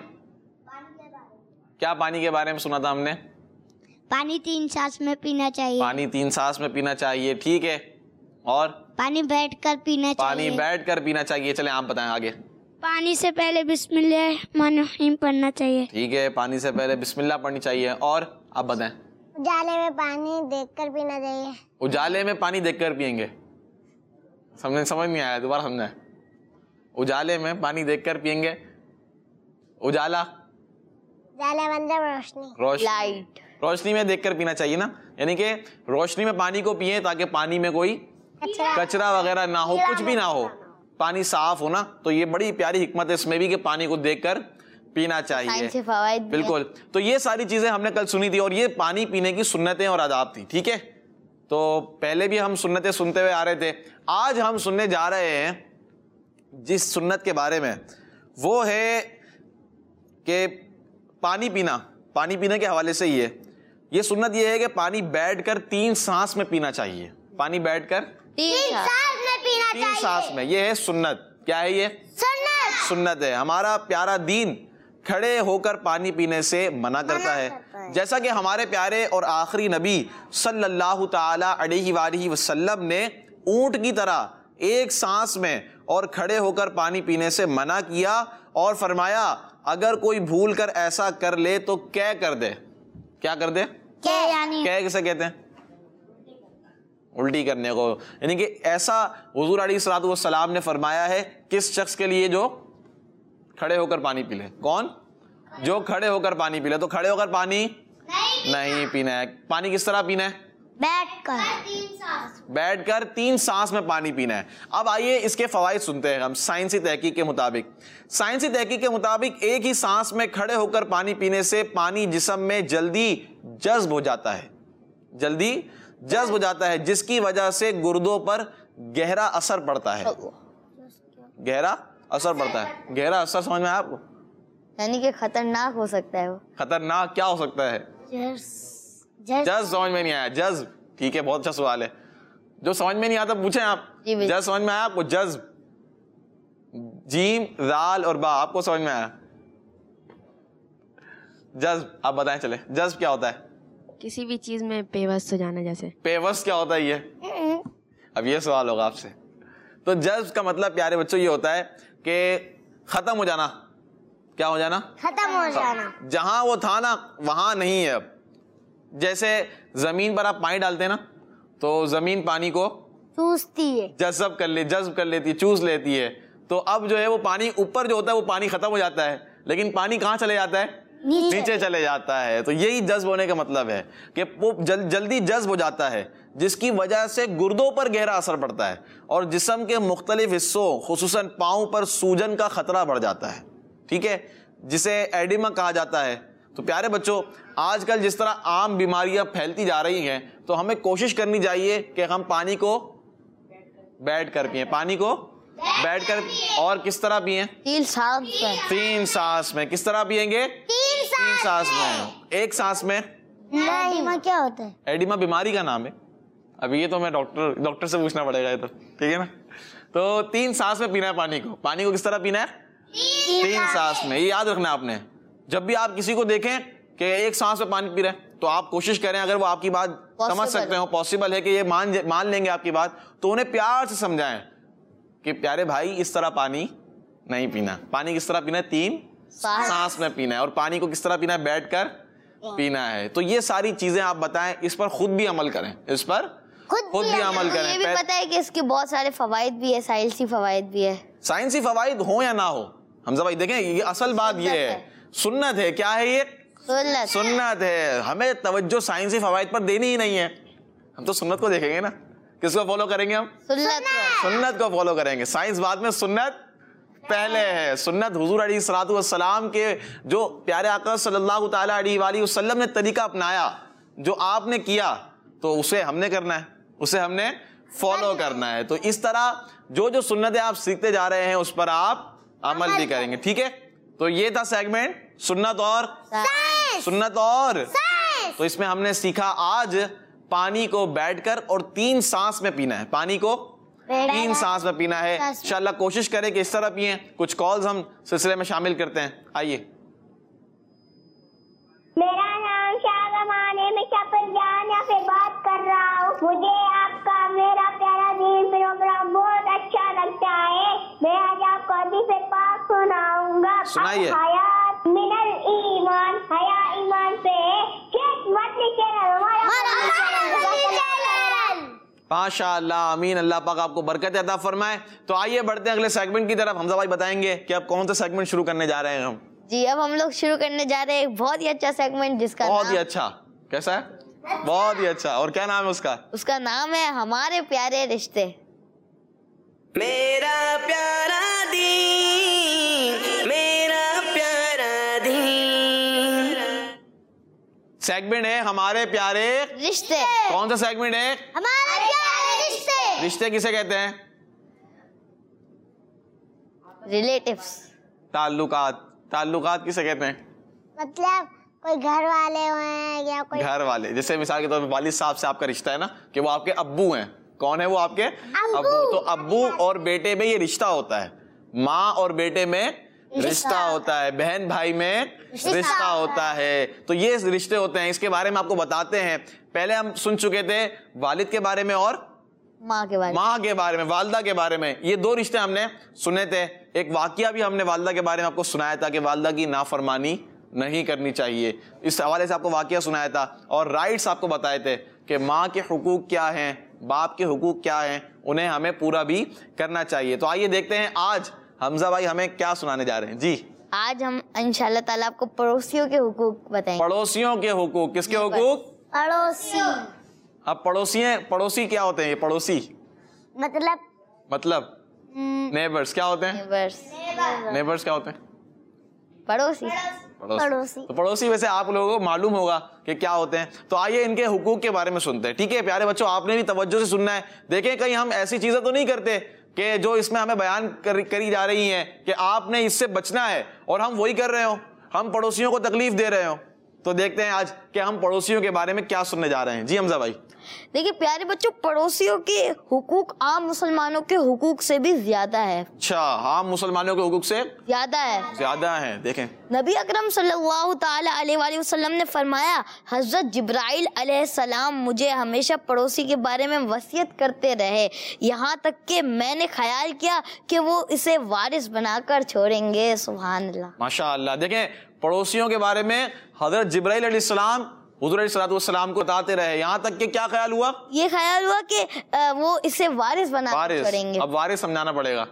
کیا پانی کے بارے میں سنا تھا؟ ہم نے پانی تین سانس میں پینا چاہیے۔ پانی تین سانس میں پینا چاہیے، ٹھیک ہے، اور پانی بیٹھ کر پینا پانی چاہیے۔ بیٹھ کر پینا چاہیے۔ چلیں آپ بتائیں آگے۔ پانی سے پہلے بسم اللہ الرحمن الرحیم پڑھنا چاہیے۔ ٹھیک ہے، پانی سے پہلے بسم اللہ پڑھنی چاہیے، اور آپ بتائیں۔ اجالے میں پانی دیکھ کر پینا چاہیے۔ اجالے میں پانی دیکھ کر پئیں گے، سمجھ سمجھ نہیں آیا، دوبارہ سمجھیں۔ اجالے میں پانی دیکھ کر پئیں گے، اجالا اجالے مطلب روشنی، روشنی، لائٹ، روشنی میں دیکھ کر پینا چاہیے نا، یعنی کہ روشنی میں پانی کو پیئیں تاکہ پانی میں کوئی کچرا وغیرہ نہ ہو، کچھ بھی نہ ہو، پانی صاف ہو نا۔ تو یہ بڑی پیاری حکمت ہے اس میں بھی کہ پانی کو دیکھ کر پینا چاہیے۔ سائنسی فوائد بھی ہیں۔ بالکل، تو یہ ساری چیزیں ہم نے کل سنی تھی، اور یہ پانی پینے کی سنتیں اور آداب تھی، ٹھیک ہے۔ تو پہلے بھی ہم سنتیں سنتے ہوئے آ رہے تھے، آج ہم سننے جا رہے ہیں جس سنت کے بارے میں، وہ ہے کہ پانی پینا، پانی پینے کے حوالے سے یہ یہ سنت یہ ہے کہ پانی بیٹھ کر تین سانس میں پینا چاہیے۔ پانی بیٹھ کر تین سانس میں پینا تین سانس میں، یہ ہے سنت۔ کیا ہے یہ؟ سنت۔ سنت ہے۔ ہمارا پیارا دین کھڑے ہو کر پانی پینے سے منع کرتا ہے، جیسا کہ ہمارے پیارے اور آخری نبی صلی اللہ تعالی علیہ وآلہ وسلم نے اونٹ کی طرح ایک سانس میں اور کھڑے ہو کر پانی پینے سے منع کیا، اور فرمایا اگر کوئی بھول کر ایسا کر لے تو کیا کر دے؟ کیا کر دے؟ کیا کسے کہتے ہیں؟ الٹی کرنے کو، یعنی کہ ایسا حضور علیہ الصلوۃ والسلام نے فرمایا ہے کس شخص کے لیے جو کھڑے ہو کر پانی پی لے۔ کون؟ جو کھڑے ہو کر پانی پی لے۔ تو کھڑے ہو کر پانی نہیں پینا ہے۔ پانی کس طرح پینا ہے؟ بیٹھ کر، بیٹھ کر تین سانس میں پانی پینا ہے۔ اب آئیے اس کے فوائد سنتے ہیں ہم سائنسی تحقیق کے مطابق۔ سائنسی تحقیق کے مطابق ایک ہی سانس میں کھڑے ہو کر پانی پینے سے پانی جسم میں جلدی جذب ہو جاتا ہے، جلدی جذب ہو جاتا ہے، جس کی وجہ سے گردوں پر گہرا اثر پڑتا ہے۔ گہرا اثر پڑتا ہے، گہرا اثر سمجھ میں آیا آپ کو؟ یعنی کہ خطرناک ہو سکتا ہے وہ. خطرناک کیا ہو سکتا ہے؟ جذب سمجھ میں نہیں آیا. جذب ٹھیک ہے, بہت اچھا سوال ہے. جو سمجھ میں نہیں آتا پوچھیں آپ. جذب سمجھ میں آیا آپ کو؟ جذب, جیم ذال اور با, آپ کو سمجھ میں آیا جذب؟ آپ بتائیں چلے جذب کیا ہوتا ہے؟ کسی بھی چیز میں پیوست ہو جانا. جیسے پیوست کیا ہوتا ہے یہ؟ اب یہ سوال ہوگا آپ سے. تو جذب کا مطلب پیارے بچوں یہ ہوتا ہے کہ ختم ہو جانا. کیا ہو جانا؟ ختم ہو جانا. جہاں وہ تھا نا وہاں نہیں ہے اب. جیسے زمین پر آپ پانی ڈالتے ہیں نا تو زمین پانی کو چوستی ہے, جذب کر لے جذب کر لیتی ہے, چوس لیتی ہے. تو اب جو ہے وہ پانی اوپر جو ہوتا ہے وہ پانی ختم ہو جاتا ہے, لیکن پانی کہاں چلے جاتا ہے؟ نیچے چلے جاتا ہے. تو یہی جذب ہونے کا مطلب ہے کہ وہ جلدی جذب ہو جاتا ہے, جس کی وجہ سے گردوں پر گہرا اثر پڑتا ہے اور جسم کے مختلف حصوں خصوصاً پاؤں پر سوجن کا خطرہ بڑھ جاتا ہے. ٹھیک ہے, جسے ایڈیما کہا جاتا ہے. تو پیارے بچوں, آج کل جس طرح عام بیماریاں پھیلتی جا رہی ہیں تو ہمیں کوشش کرنی چاہیے کہ ہم پانی کو بیٹھ کر پئیں. پانی کو بیٹھ کر اور کس طرح پئیں؟ تین سانس میں. تین سانس میں. کس طرح پئیں گے؟ تین سانس میں. ایک سانس میں. ایڈیما کیا ہوتا ہے؟ ایڈیما بیماری کا نام ہے. اب یہ تو میں ڈاکٹر ڈاکٹر سے پوچھنا پڑے گا یہ تو, ٹھیک ہے نا. تو تین سانس میں پینا ہے پانی کو. پانی کو کس طرح پینا ہے؟ تین سانس میں. یہ یاد رکھنا ہے آپ نے. جب بھی آپ کسی کو دیکھیں کہ ایک سانس میں پانی پی رہے ہیں تو آپ کوشش کریں, اگر وہ آپ کی بات سمجھ سکتے ہو, پاسبل ہے کہ یہ مان مان لیں گے آپ کی بات, تو انہیں پیار سے سمجھائیں کہ پیارے بھائی اس طرح پانی نہیں پینا. پانی کس طرح پینا ہے؟ تین سانس میں پینا ہے. اور پانی کو کس طرح پینا ہے؟ بیٹھ کر پینا ہے. تو یہ ساری چیزیں آپ بتائیں, اس پر خود بھی عمل کریں, اس پر خود بھی عمل کریں. یہ بھی پتہ ہے کہ اس کے بہت سارے فوائد بھی ہے, سائنسی فوائد بھی ہے. سائنسی فوائد ہوں یا نہ ہو, حمزہ بھائی دیکھیں یہ اصل بات یہ ہے, سنت ہے. کیا ہے یہ؟ سنت. سنت ہے. ہمیں توجہ سائنسی فوائد پر دینی ہی نہیں ہے, ہم تو سنت کو دیکھیں گے نا. کس کو فالو کریں گے ہم؟ سنت کو. سنت کو فالو کریں گے. سائنس بعد میں, سنت پہلے ہے. سنت حضور علیہ الصلوۃ والسلام کے جو پیارے آقا صلی اللہ تعالی علیہ وآلہ وسلم نے طریقہ اپنایا, جو آپ نے کیا, تو اسے ہم نے کرنا ہے, اسے ہم نے فالو کرنا ہے. تو اس طرح جو جو سنتیں آپ سیکھتے جا رہے ہیں اس پر آپ عمل بھی کریں گے. ٹھیک ہے, تو یہ تھا سیگمنٹ سنت اور سنت اور. تو اس میں ہم نے سیکھا آج پانی کو بیٹھ کر اور تین سانس میں پینا ہے. پانی کو تین سانس میں پینا ہے. انشاءاللہ کوشش کریں کہ اس طرح پئیں. کچھ کالز ہم سلسلے میں شامل کرتے ہیں. آئیے. میرا نام شاہ زمان ہے, میں شاپر جانا سے بات کر رہا ہوں. مجھے آپ کا میرا پیارا دین پروگرام بہت اچھا لگتا ہے. میں آج آپ کو حدیث پاک سناؤں گا. سنائیے. حیات من الایمان, حیا ایمان سے ہے. چیک مت چینل ماشاء اللہ, آمین. اللہ پاک آپ کو برکت عطا فرمائے. تو آئیے بڑھتے ہیں اگلے سیگمنٹ کی طرف. حمزہ بھائی بتائیں گے کہ اب کون سا سیگمنٹ شروع کرنے جا رہے ہیں ہم؟ جی اب ہم لوگ شروع کرنے جا رہے ہیں ایک بہت ہی اچھا سیگمنٹ جس کا بہت ہی اچھا. کیسا ہے؟ بہت ہی اچھا. اور کیا نام ہے اس کا؟ اس کا نام ہے ہمارے پیارے رشتے. میرا پیارا دین, میرا پیارا دین. سیگمنٹ ہے ہمارے پیارے رشتے. کون سا سیگمنٹ ہے؟ ہمارے پیارے رشتے. رشتے کسے کہتے ہیں؟ ریلیٹیوز. تعلقات. تعلقات کسے کہتے ہیں؟ مطلب کوئی گھر والے ہوئے یا کوئی گھر والے. جیسے مثال کے طور پہ والد صاحب سے آپ کا رشتہ ہے نا, کہ وہ آپ کے ابو ہیں. کون ہے وہ آپ کے ابو. تو ابو اور بیٹے میں یہ رشتہ ہوتا ہے. ماں اور بیٹے میں رشتہ ہوتا ہے. بہن بھائی میں رشتہ ہوتا ہے. تو یہ رشتے ہوتے ہیں. اس کے بارے میں آپ کو بتاتے ہیں. پہلے ہم سن چکے تھے والد کے بارے میں اور ماں کے بارے میں, ماں کے بارے میں, والدہ کے بارے میں. یہ دو رشتے ہم نے سنے تھے. ایک واقعہ بھی ہم نے والدہ کے بارے میں آپ کو سنایا تھا کہ والدہ کی نافرمانی نہیں کرنی چاہیے. اس حوالے سے آپ کو واقعہ سنایا تھا. اور رائٹس آپ کو بتائے تھے کہ ماں کے حقوق کیا ہیں, باپ کے حقوق کیا ہیں, انہیں ہمیں پورا بھی کرنا چاہیے. تو آئیے دیکھتے ہیں آج حمزہ بھائی ہمیں کیا سنانے جا رہے ہیں. جی آج ہم انشاءاللہ تعالیٰ آپ کو پڑوسیوں کے حقوق بتائیں. پڑوسیوں کے حقوق. کس کے حقوق؟ پڑوسی. اب پڑوسی ہیں. پڑوسی کیا ہوتے ہیں یہ پڑوسی؟ مطلب مطلب نیبرز کیا ہوتے ہیں؟ نیبرز کیا ہوتے ہیں؟ پڑوسی. پڑوسی. تو پڑوسی ویسے آپ لوگوں کو معلوم ہوگا کہ کیا ہوتے ہیں. تو آئیے ان کے حقوق کے بارے میں سنتے ہیں. ٹھیک ہے پیارے بچوں, آپ نے بھی توجہ سے سننا ہے. دیکھیں کہیں ہم ایسی چیزیں تو نہیں کرتے کہ جو اس میں ہمیں بیان کری جا رہی ہیں کہ آپ نے اس سے بچنا ہے اور ہم وہی کر رہے ہوں, ہم پڑوسیوں کو تکلیف دے رہے ہوں. تو دیکھتے ہیں آج کہ ہم پڑوسیوں کے بارے میں کیا سننے جا رہے ہیں. جی حمزہ بھائی. دیکھیے پیارے بچوں, پڑوسیوں کے حقوق عام مسلمانوں کے حقوق سے بھی زیادہ ہے. اچھا, عام مسلمانوں کے حقوق سے زیادہ ہے زیادہ ہیں. دیکھیں نبی اکرم صلی اللہ تعالی علیہ وآلہ وسلم نے فرمایا, حضرت جبرائیل علیہ السلام مجھے ہمیشہ پڑوسی کے بارے میں وصیت کرتے رہے, یہاں تک کہ میں نے خیال کیا کہ وہ اسے وارث بنا کر چھوڑیں گے. سبحان اللہ, ماشاء اللہ. دیکھیں پڑوسیوں کے بارے میں حضرت جبرائیل علیہ السلام حضور علیہ السلام کو بتاتے رہے, یہاں تک کہ کیا خیال ہوا؟ یہ خیال ہوا کہ وہ اسے وارث بنا کر چھوڑیں گے. اب وارث سمجھانا پڑے گا.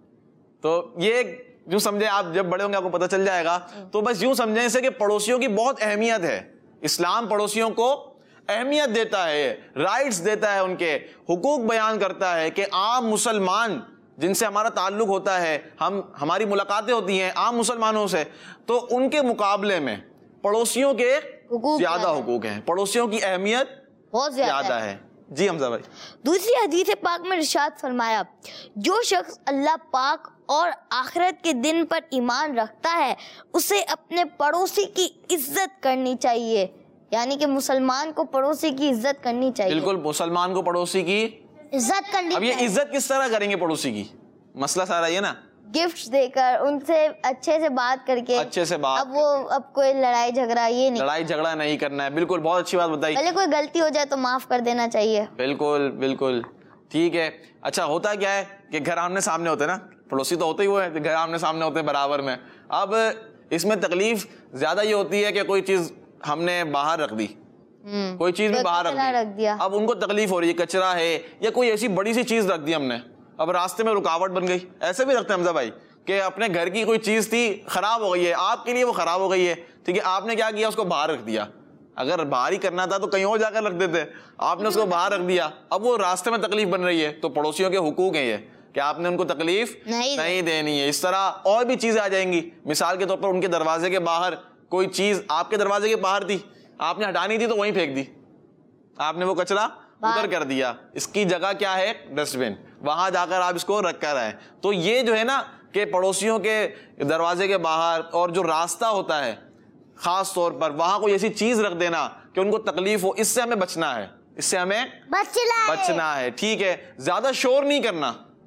تو یہ یوں سمجھے, آپ جب بڑے ہوں گے آپ کو پتہ چل جائے گا. تو بس یوں سمجھیں اسے کہ پڑوسیوں کی بہت اہمیت ہے. اسلام پڑوسیوں کو اہمیت دیتا ہے, رائٹس دیتا ہے, ان کے حقوق بیان کرتا ہے کہ عام مسلمان جن سے ہمارا تعلق ہوتا ہے, ہم ہماری ملاقاتیں ہوتی ہیں عام مسلمانوں سے, تو ان کے مقابلے میں پڑوسیوں کے زیادہ حقوق ہیں, پڑوسیوں کی اہمیت بہت زیادہ ہے. جی حمزہ بھائی. دوسری حدیث پاک میں ارشاد فرمایا, جو شخص اللہ پاک اور آخرت کے دن پر ایمان رکھتا ہے اسے اپنے پڑوسی کی عزت کرنی چاہیے. یعنی کہ مسلمان کو پڑوسی کی عزت کرنی چاہیے. بالکل, مسلمان کو پڑوسی کی عزت کرنی. اب یہ عزت کس طرح کریں گے پڑوسی کی؟ مسئلہ سارا یہ نا, گفٹ دے کر, ان سے اچھے سے بات کر کے, اچھے سے بات. اب وہ اب کوئی لڑائی جھگڑا یہ نہیں, لڑائی جھگڑا نہیں کرنا ہے. بالکل, بہت اچھی بات بتائی. پہلے کوئی غلطی ہو جائے تو معاف کر دینا چاہیے. بالکل بالکل ٹھیک ہے. اچھا, ہوتا کیا ہے کہ گھر آمنے سامنے ہوتے نا, پڑوسی تو ہوتے ہی ہوئے, گھر آمنے سامنے ہوتے برابر میں. اب اس میں تکلیف زیادہ یہ ہوتی ہے کہ کوئی چیز ہم نے باہر رکھ دی, کوئی چیز بھی باہر رکھ دی, اب ان کو تکلیف ہو رہی ہے, کچرا ہے یا کوئی ایسی بڑی سی چیز رکھ دی ہم نے, اب راستے میں رکاوٹ بن گئی. ایسے بھی رکھتے ہیں حمزہ بھائی کہ اپنے گھر کی کوئی چیز تھی خراب ہو گئی ہے, آپ کے لیے وہ خراب ہو گئی ہے, ٹھیک ہے, آپ نے کیا کیا, اس کو باہر رکھ دیا. اگر باہر ہی کرنا تھا تو کہیں اور جا کر رکھ دیتے, آپ نے اس کو باہر رکھ دیا, اب وہ راستے میں تکلیف بن رہی ہے. تو پڑوسیوں کے حقوق ہیں یہ کہ آپ نے ان کو تکلیف نہیں دینی ہے. اس طرح اور بھی چیزیں آ جائیں گی. مثال کے طور پر ان کے دروازے کے باہر کوئی چیز آپ کے دروازے کے باہر تھی, آپ نے ہٹانی تھی تو وہیں پھینک دی, آپ نے وہ کچرا ادھر کر دیا. اس کی جگہ کیا ہے؟ ڈسٹ بن, وہاں جا کر آپ اس کو رکھ کر آئے. تو یہ جو ہے نا کہ پڑوسیوں کے دروازے کے باہر اور جو راستہ ہوتا ہے خاص طور پر وہاں کوئی ایسی چیز رکھ دینا کہ ان کو تکلیف ہو, اس سے ہمیں بچنا ہے, اس سے ہمیں بچنا ہے. ٹھیک ہے, زیادہ شور نہیں کرنا.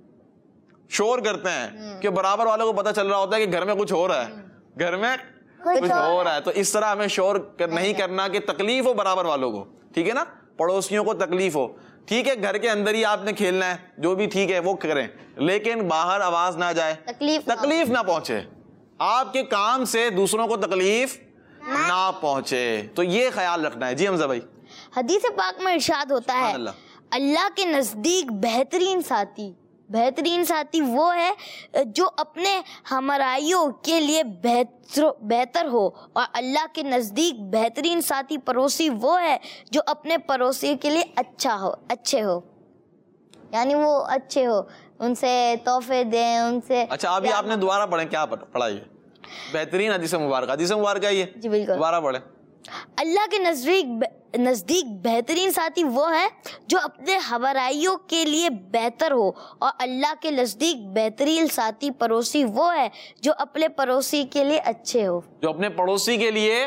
شور کرتے ہیں کہ برابر والوں کو پتہ چل رہا ہوتا ہے کہ گھر میں کچھ ہو رہا ہے, گھر میں کچھ ہو رہا ہے, تو اس طرح ہمیں شور نہیں کرنا کہ تکلیف ہو برابر والوں کو. ٹھیک ہے نا, پڑوسیوں کو تکلیف ہو. ٹھیک ہے, گھر کے اندر ہی آپ نے کھیلنا ہے, جو بھی ٹھیک ہے وہ کریں, لیکن باہر آواز نہ جائے, تکلیف نہ پہنچے, آپ کے کام سے دوسروں کو تکلیف نہ پہنچے. تو یہ خیال رکھنا ہے. جی حمزہ بھائی. حدیث پاک میں ارشاد ہوتا ہے, اللہ کے نزدیک بہترین ساتھی بہترین ساتھی وہ ہے جو اپنے ہمراہیوں کے لیے بہتر ہو, اور اللہ کے نزدیک بہترین ساتھی پڑوسی وہ ہے جو اپنے پڑوسی کے لیے اچھا ہو اچھے ہو یعنی وہ اچھے ہو, ان سے تحفے دیں, ان سے. اچھا, ابھی آپ نے دوبارہ پڑھیں, کیا پڑھا یہ بہترین حدیث مبارکہ؟ حدیث مبارکہ یہ جی بالکل دوبارہ پڑھیں. اللہ کے نزدیک نزدیک بہترین ساتھی وہ ہے جو اپنے ہمراہیوں کے لیے بہتر ہو, اور اللہ کے نزدیک بہترین ساتھی پڑوسی وہ ہے جو اپنے پڑوسی کے لیے اچھے ہو, جو اپنے پڑوسی کے لیے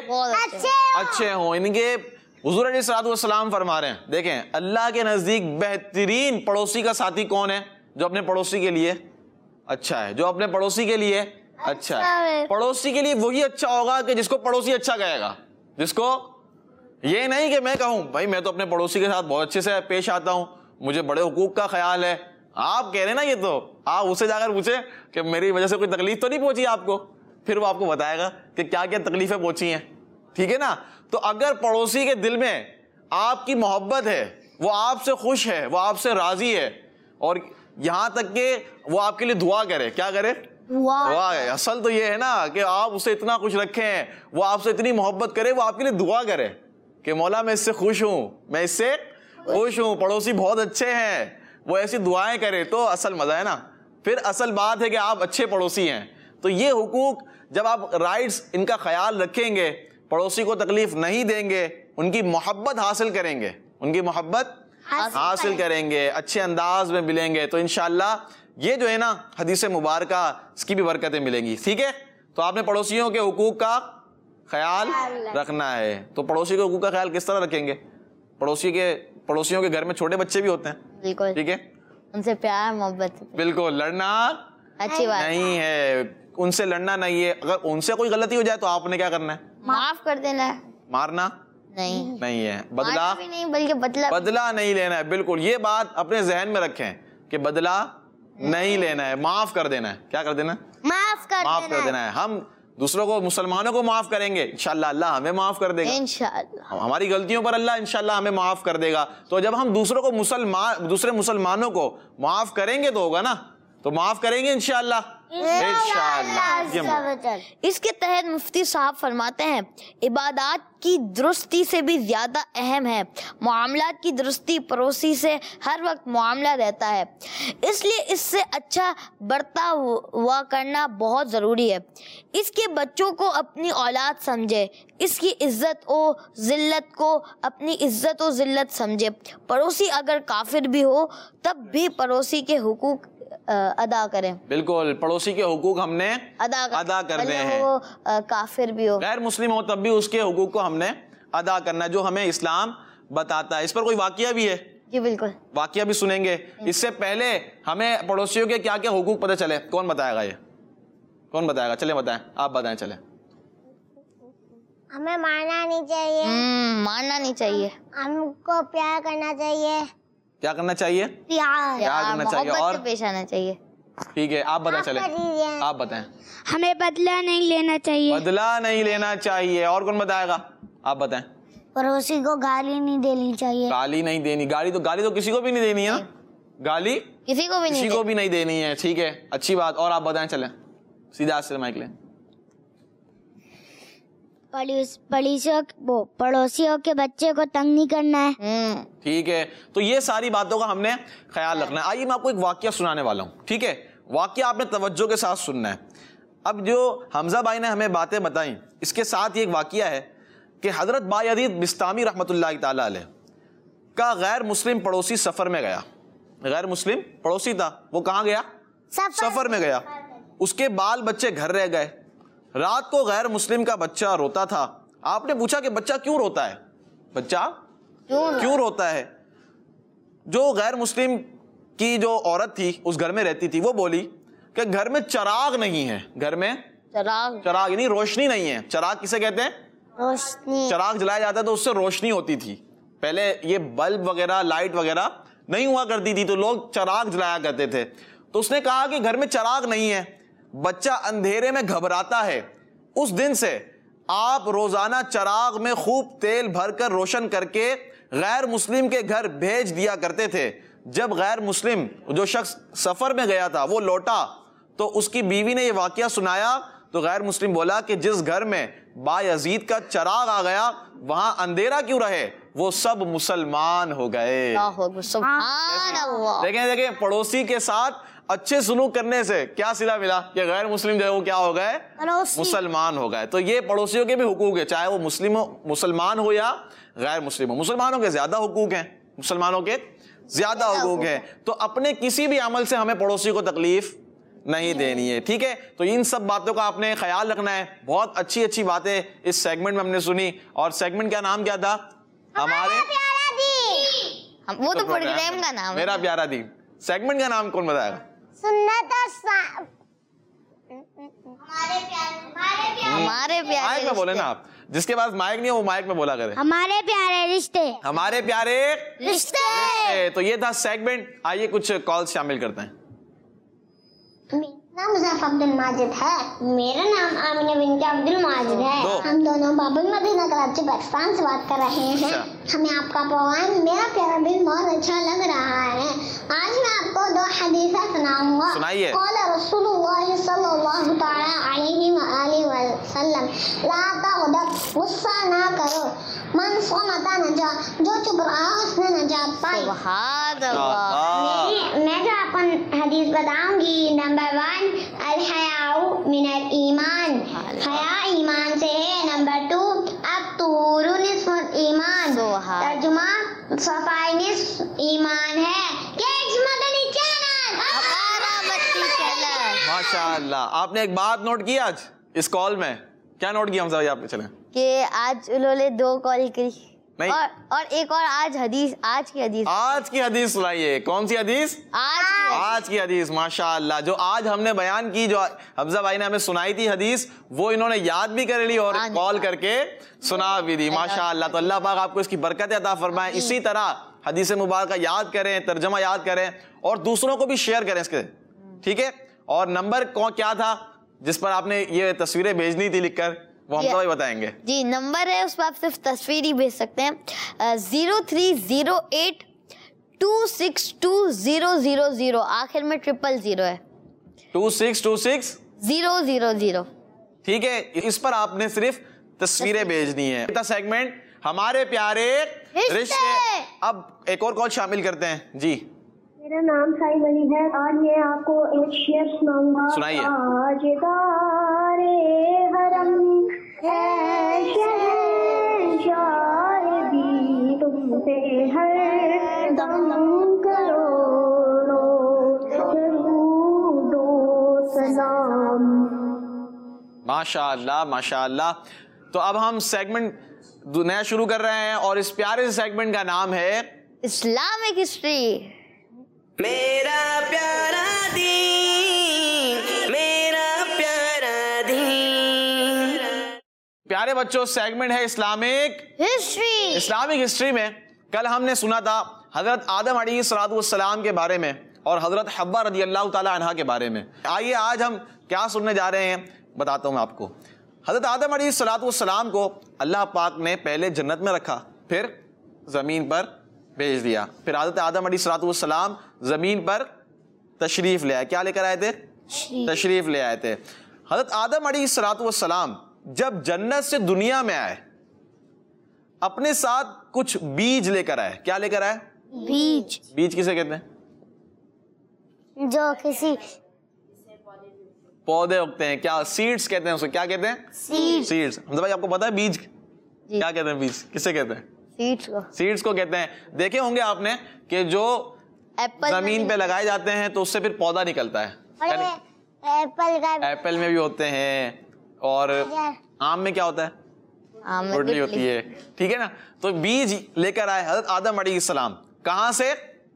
اچھے ہوں. ان کے حضور علیہ الصلوۃ والسلام فرما رہے ہیں, دیکھیں اللہ کے نزدیک بہترین پڑوسی کا ساتھی کون ہے؟ جو اپنے پڑوسی کے لیے اچھا ہے, جو اپنے پڑوسی کے لیے اچھا ہے. پڑوسی کے لیے وہی اچھا ہوگا کہ جس کو پڑوسی اچھا کہے گا, جس کو یہ نہیں کہ میں کہوں بھائی میں تو اپنے پڑوسی کے ساتھ بہت اچھے سے پیش آتا ہوں, مجھے بڑے حقوق کا خیال ہے. آپ کہہ رہے نا, یہ تو آپ اسے جا کر پوچھیں کہ میری وجہ سے کوئی تکلیف تو نہیں پہنچی آپ کو, پھر وہ آپ کو بتائے گا کہ کیا کیا تکلیفیں پہنچی ہیں. ٹھیک ہے نا. تو اگر پڑوسی کے دل میں آپ کی محبت ہے, وہ آپ سے خوش ہے, وہ آپ سے راضی ہے, اور یہاں تک کہ وہ آپ کے لیے دعا کرے, کیا کرے؟ دعا ہے. اصل تو یہ ہے نا کہ آپ اسے اتنا خوش رکھیں, وہ آپ سے اتنی محبت کرے, وہ آپ کے لیے دعا کرے کہ مولا میں اس سے خوش ہوں, میں اس سے خوش ہوں, پڑوسی بہت اچھے ہیں, وہ ایسی دعائیں کرے, تو اصل مزہ ہے نا. پھر اصل بات ہے کہ آپ اچھے پڑوسی ہیں. تو یہ حقوق جب آپ رائٹس ان کا خیال رکھیں گے, پڑوسی کو تکلیف نہیں دیں گے, ان کی محبت حاصل کریں گے, ان کی محبت حاصل کریں گے, اچھے انداز میں ملیں گے, تو انشاءاللہ یہ جو ہے نا حدیث مبارکہ اس کی بھی برکتیں ملیں گی. ٹھیک ہے, تو آپ نے پڑوسیوں کے حقوق کا خیال رکھنا ہے. تو پڑوسی کے حقوق کا خیال کس طرح رکھیں گے؟ پڑوسی کے پڑوسیوں کے گھر میں چھوٹے بچے بھی ہوتے ہیں, بالکل, ٹھیک ہے, ان سے پیار محبت, بالکل, لڑنا اچھی بات نہیں ہے, ان سے لڑنا نہیں ہے. اگر ان سے کوئی غلطی ہو جائے تو آپ نے کیا کرنا ہے؟ معاف کر دینا ہے, مارنا نہیں نہیں ہے, بدلہ بھی نہیں بلکہ بدلہ بدلہ نہیں لینا ہے. بالکل, یہ بات اپنے ذہن میں رکھیں کہ بدلہ نہیں لینا ہے, معاف کر دینا ہے. کیا کر دینا ہے؟ معاف کر معاف کر دینا ہے. ہم دوسروں کو, مسلمانوں کو معاف کریں گے, انشاءاللہ اللہ ہمیں معاف کر دے گا. انشاءاللہ ہماری غلطیوں پر اللہ انشاءاللہ ہمیں معاف کر دے گا. تو جب ہم دوسروں کو مسلمان دوسرے مسلمانوں کو معاف کریں گے تو ہوگا نا, تو معاف کریں گے انشاءاللہ انشاءاللہ. اس کے تحت مفتی صاحب فرماتے ہیں عبادات کی درستی سے بھی زیادہ اہم ہے معاملات کی درستی. پڑوسی سے ہر وقت معاملہ رہتا ہے, اس لیے اس سے اچھا برتا ہوا کرنا بہت ضروری ہے. اس کے بچوں کو اپنی اولاد سمجھے, اس کی عزت و ذلت کو اپنی عزت و ذلت سمجھے. پڑوسی اگر کافر بھی ہو تب بھی پڑوسی کے حقوق ادا کریں. بالکل, پڑوسی کے حقوق ہم نے ادا ادا کرنے ہیں. وہ کافر بھی ہو, غیر مسلم ہو تب بھی اس کے حقوق کو ہم نے ادا کرنا ہے جو ہمیں اسلام بتاتا ہے. اس پر کوئی واقعہ بھی ہے؟ جی بالکل, واقعہ بھی سنیں گے. اس سے پہلے ہمیں پڑوسیوں کے کیا کیا حقوق پتہ چلے, کون بتائے گا؟ یہ کون بتائے گا؟ چلے بتائیں, آپ بتائیں. چلے, ہمیں مارنا نہیں چاہیے, مارنا نہیں چاہیے, ہم کو پیار کرنا چاہیے. کیا کرنا چاہیے؟ پیار پیار کرنا چاہیے. اور پیش آنا چاہیے. ٹھیک ہے, آپ بتائیں. چلے آپ بتائیں. ہمیں بدلہ نہیں لینا چاہیے. بدلہ نہیں لینا چاہیے. اور کون بتائے گا؟ آپ بتائیں. پڑوسی کو گالی نہیں دینی چاہیے. گالی نہیں دینی. گالی تو گالی تو کسی کو بھی نہیں دینی ہے نا, گالی کسی کو بھی کسی نہیں کو بھی نہیں دینی ہے. ٹھیک ہے, اچھی بات. اور آپ بتائیں. چلیں سیدھا سے مائک لیں. پڑوسیوں کے بچے کو تنگ نہیں کرنا ہے. ٹھیک ہے, تو یہ ساری باتوں کا ہم نے خیال رکھنا ہے. آئیے میں آپ کو ایک واقعہ سنانے والا ہوں. ٹھیک ہے, واقعہ آپ نے توجہ کے ساتھ سننا ہے. اب جو حمزہ بھائی نے ہمیں باتیں بتائیں, اس کے ساتھ یہ ایک واقعہ ہے کہ حضرت بایزید بستامی رحمۃ اللہ تعالی علیہ کا غیر مسلم پڑوسی سفر میں گیا. غیر مسلم پڑوسی تھا, وہ کہاں گیا؟ سفر میں گیا. اس کے بال بچے گھر رہ گئے. رات کو غیر مسلم کا بچہ روتا تھا. آپ نے پوچھا کہ بچہ کیوں روتا ہے, بچہ کیوں روتا ہے؟ جو غیر مسلم کی جو عورت تھی اس گھر میں رہتی تھی, وہ بولی کہ گھر میں چراغ نہیں ہے. گھر میں چراغ چراغ یعنی روشنی نہیں ہے. چراغ کسے کہتے ہیں؟ روشنی. چراغ جلایا جاتا ہے تو اس سے روشنی ہوتی تھی. پہلے یہ بلب وغیرہ لائٹ وغیرہ نہیں ہوا کرتی تھی تو لوگ چراغ جلایا کرتے تھے. تو اس نے کہا کہ گھر میں چراغ نہیں ہے, بچہ اندھیرے میں گھبراتا ہے. اس دن سے آپ روزانہ چراغ میں خوب تیل بھر کر روشن کر کے غیر مسلم کے گھر بھیج دیا کرتے تھے. جب غیر مسلم جو شخص سفر میں گیا تھا وہ لوٹا تو اس کی بیوی نے یہ واقعہ سنایا تو غیر مسلم بولا کہ جس گھر میں بایزید کا چراغ آ گیا وہاں اندھیرا کیوں رہے, وہ سب مسلمان ہو گئے. سبحان اللہ. دیکھیں دیکھیں پڑوسی کے ساتھ اچھے سلوک کرنے سے کیا صلہ ملا کہ غیر مسلم جو ہے وہ کیا ہو گئے؟ مسلمان ہو گئے. تو یہ پڑوسیوں کے بھی حقوق ہے, چاہے وہ مسلم ہو, مسلمان ہو یا غیر مسلم ہو. مسلمانوں کے زیادہ حقوق ہیں, مسلمانوں کے زیادہ حقوق ہیں. تو اپنے کسی بھی عمل سے ہمیں پڑوسی کو تکلیف نہیں دینی ہے. ٹھیک ہے, تو ان سب باتوں کا آپ نے خیال رکھنا ہے. بہت اچھی اچھی باتیں اس سیگمنٹ میں ہم نے سنی. اور سیگمنٹ کا نام کیا تھا؟ ہمارے وہ تو پروگرام کا نام, میرا پیارا دین. سیگمنٹ کا نام کون بتائے گا؟ سنت ہمارے پیارے مائک میں بولے نا آپ, جس کے پاس مائک نہیں ہے وہ مائک میں بولا کرے. ہمارے پیارے رشتے, ہمارے پیارے رشتے. تو یہ تھا سیگمنٹ. آئیے کچھ کال شامل کرتے ہیں. میرا نام مظفر عبد الماجد ہے. میرا نام آمنہ بنت عبد الماجد ہے. ہم دونوں باب المدینہ کراچی پاکستان سے بات کر رہے ہیں. ہمیں آپ کا پروگرام میرا پیارا دل بہت اچھا لگ رہا ہے. آج میں آپ کو دو حدیثیں سناؤں گا. سنائیے. قال رسول اللہ صلی اللہ تعالی علیہ وآلہ وسلم لا تغضب, غصہ نہ کرو. من صمت نجا, جو چپ رہا اس نے نجات پائی. سبحان اللہ. میں جو آپ کو حدیث بتاؤں گی, نمبر ون الحیاء من الایمان, حیا ایمان سے ہے. نمبر ٹو الطہور نصف الایمان, ترجمہ صفائی نصف ایمان ہے. کیکس مدنی چینل माशाअल्लाह. आपने एक बात नोट की आज इस कॉल में, क्या नोट किया हमजा भाई आपने? चले कि आज उन्होंने दो कॉल की नहीं, और और एक और आज हदीस, आज की हदीस आज की हदीस सुनाइए. कौन सी हदीस? आज की आज की हदीस. माशाअल्लाह, जो आज हमने बयान की, जो हमजा भाई ने हमें सुनाई थी हदीस, वो इन्होंने याद भी कर ली और कॉल करके सुना भी दी. माशाअल्लाह. तो अल्लाह पाक आपको इसकी बरकत अता फरमाए. इसी तरह हदीस मुबारक याद करें, तर्जमा याद करें और दूसरों को भी शेयर करें इसके. ठीक है. और नंबर कौन क्या था जिस पर आपने ये तस्वीरें भेजनी थी लिखकर, वो हम तो बताएंगे. जी, नंबर है, उस पर आप सिर्फ तस्वीर ही भेज सकते हैं. Zero three zero eight two six two zero zero zero, आखिर में ट्रिपल जीरो है. Two six two six zero zero zero. ठीक है. इस पर आपने सिर्फ तस्वीरें भेजनी है. इतना सेगमेंट हमारे प्यारे रिश्ते. अब एक और कॉल शामिल करते हैं. जी, मेरा नाम साहिब अली है. आज मैं आपको एक शेर सुनाऊंगा. सुनाइए. ताजदारे हरम है शहंशाह भी तुम पे हर दम करोड़ो दरूद ओ सलाम. माशाअल्लाह माशाअल्लाह. तो अब हम सेगमेंट नया शुरू कर रहे हैं और इस प्यारे से सेगमेंट का नाम है इस्लामिक हिस्ट्री. मेरा प्यारा दीन, मेरा प्यारा दीन. प्यारे बच्चों, सेगमेंट है इस्लामिक हिस्ट्री. इस्लामिक हिस्ट्री में कल हमने सुना था हजरत आदम अलैहिस्सलाम के बारे में और हजरत हव्वा रजी अल्लाह ताला अन्हा के बारे में. आइए आज हम क्या सुनने जा रहे हैं बताता हूं मैं आपको. हजरत आदम अलैहिस्सलाम को अल्लाह पाक ने पहले जन्नत में रखा, फिर जमीन पर भेज दिया. फिर हजरत आदम अलैहिस्सलाम जमीन पर तशरीफ ले आए. क्या लेकर आए थे? तशरीफ ले आए थे. हजरत आदम अलैहिस्सलाम जब जन्नत से दुनिया में आए, अपने साथ कुछ बीज लेकर आए. क्या लेकर आए? बीज. बीज किसे कहते हैं? जो किसी पौधे उगते हैं. क्या सीड्स कहते हैं उसको? क्या कहते हैं? सीड. सीड्स. हमजा भाई आपको पता है बीज क्या कहते हैं? बीज किसे कहते हैं? सीड्स को. सीड्स को कहते हैं. देखे होंगे आपने कि जो एप्पल जमीन पे लगाए जाते हैं तो उससे फिर पौधा निकलता है. एप्पल का एप्पल में भी होते हैं और आम में क्या होता है? आम गुठली होती है. ठीक है ना. तो बीज लेकर आए हजरत आदम अलैहिस्सलाम. कहां से?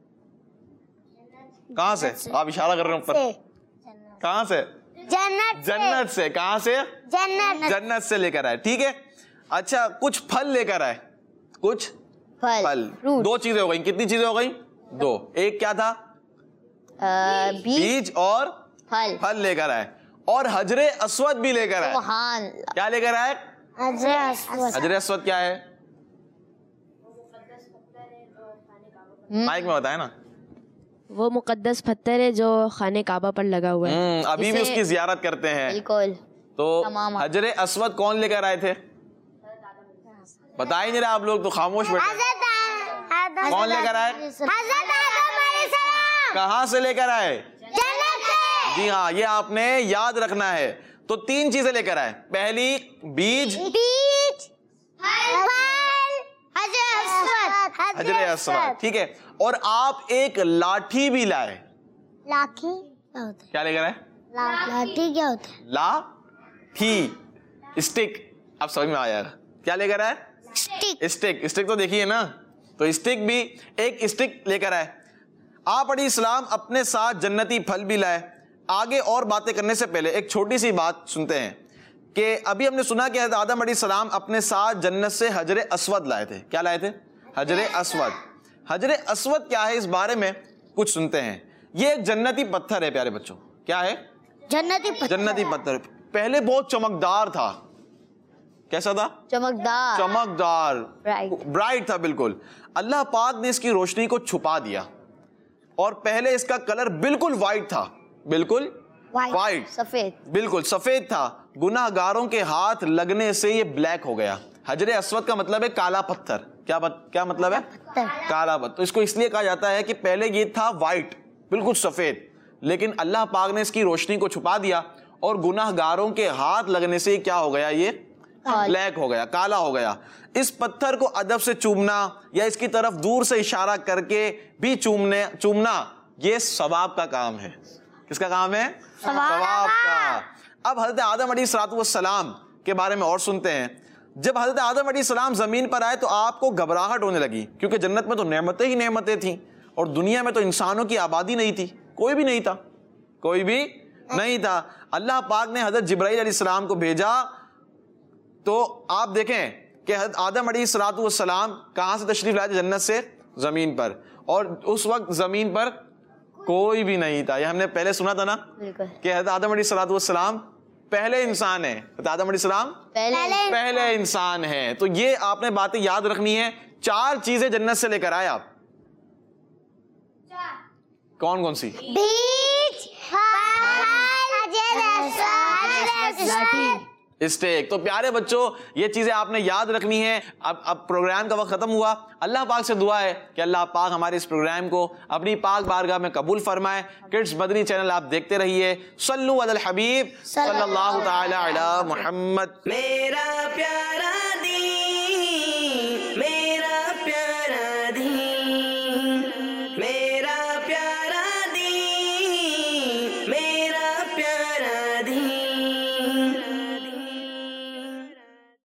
कहां से? आप इशारा कर रहे हो ऊपर. कहां से? जन्नत जन्नत से. कहां से? जन्नत जन्नत से लेकर आए. ठीक है. अच्छा, कुछ फल लेकर आए. कुछ फल, फल. फ्रूट. दो चीजें हो गई. कितनी चीजें हो गई? दो. एक क्या था? अ, बीज बीज और फल. फल लेकर आए. और हजरे अस्वद भी लेकर आए. सुभान. क्या लेकर आए? हजरत हजरे अस्वद क्या है? माइक में बताए ना. वो मुकद्दस पत्थर है जो खाने काबा पर लगा हुआ है. हम्म, अभी भी जिसे- उसकी जियारत करते हैं. बिल्कुल. तो तमाम- हजरे अस्वद कौन लेकर आए थे? बता ही नहीं रहा आप लोग तो खामोश बैठे. कौन लेकर आए? कहां से लेकर आए? जी हाँ, ये आपने याद रखना है. तो तीन चीजें लेकर आए. पहली बीज, बीज फल हजरत हजरे अस्वद. ठीक है. और आप एक लाठी भी लाए. लाठी क्या होता क्या लेकर आए? है? लाठी क्या होता है? लाठी, स्टिक. अब समझ में आया. क्या लेकर आए? स्टिक. स्टिक. स्टिक तो देखिए ना. तो स्टिक भी, एक स्टिक लेकर आए. आप अलैहिस्सलाम अपने साथ जन्नती फल भी लाए. आगे और बातें करने से पहले एक छोटी सी बात सुनते हैं कि अभी हमने सुना कि हज़रत आदम अलैहिस्सलाम अपने साथ जन्नत से हजरे अस्वद लाए थे. क्या लाए थे? हजरे अस्वद. हजरे अस्वद क्या है, इस बारे में कुछ सुनते हैं. ये एक जन्नती पत्थर है प्यारे बच्चों. क्या है? जन्नती पत्थर. जन्नती पत्थर. पहले बहुत चमकदार था. कैसा था? चमकदार. चमकदार, Bright. ब्राइट था बिल्कुल. अल्लाह पाक ने इसकी रोशनी को छुपा दिया और पहले इसका कलर बिल्कुल वाइट था. बिल्कुल वाइट, सफेद. बिल्कुल सफेद था. गुनाहगारों के हाथ लगने से ये ब्लैक हो गया. हजरे अस्वद का मतलब है काला पत्थर. क्या बत, क्या मतलब है? काला पत्थर. तो इसको इसलिए कहा जाता है कि पहले ये था वाइट, बिल्कुल सफेद, लेकिन अल्लाह पाक ने इसकी रोशनी को छुपा दिया और गुनाहगारों के हाथ लगने से क्या हो गया? ये ब्लैक हो गया, काला हो गया. इस पत्थर को अदब से चूमना या इसकी तरफ दूर से इशारा करके भी चूमने चूमना ये सवाब का काम है. کس کا کام ہے؟ ثواب کا. اب حضرت آدم علیہ الصلوۃ والسلام کے بارے میں اور سنتے ہیں. جب حضرت آدم علیہ السلام زمین پر آئے تو آپ کو گھبراہٹ ہونے لگی, کیونکہ جنت میں تو نعمتیں ہی نعمتیں تھیں اور دنیا میں تو انسانوں کی آبادی نہیں تھی, کوئی بھی نہیں تھا, کوئی بھی نہیں تھا. اللہ پاک نے حضرت جبرائیل علیہ السلام کو بھیجا تو آپ دیکھیں کہ حضرت آدم علیہ الصلوۃ والسلام کہاں سے تشریف لائے تھے؟ جنت سے زمین پر, اور اس وقت زمین پر کوئی بھی نہیں تھا. یہ ہم نے پہلے سنا تھا نا کہ حضرت آدم علیہ الصلوۃ والسلام پہلے انسان ہے. حضرت آدم علیہ السلام پہلے, پہلے انسان ہے. تو یہ آپ نے باتیں یاد رکھنی ہے. چار چیزیں جنت سے لے کر آئے آپ, کون کون سی؟ اسٹیک. تو پیارے بچوں یہ چیزیں آپ نے یاد رکھنی ہے. اب اب پروگرام کا وقت ختم ہوا. اللہ پاک سے دعا ہے کہ اللہ پاک ہمارے اس پروگرام کو اپنی پاک بارگاہ میں قبول فرمائے. کڈس مدنی چینل آپ دیکھتے رہیے. صلو علی الحبیب صلی اللہ تعالی علی محمد. میرا پیارا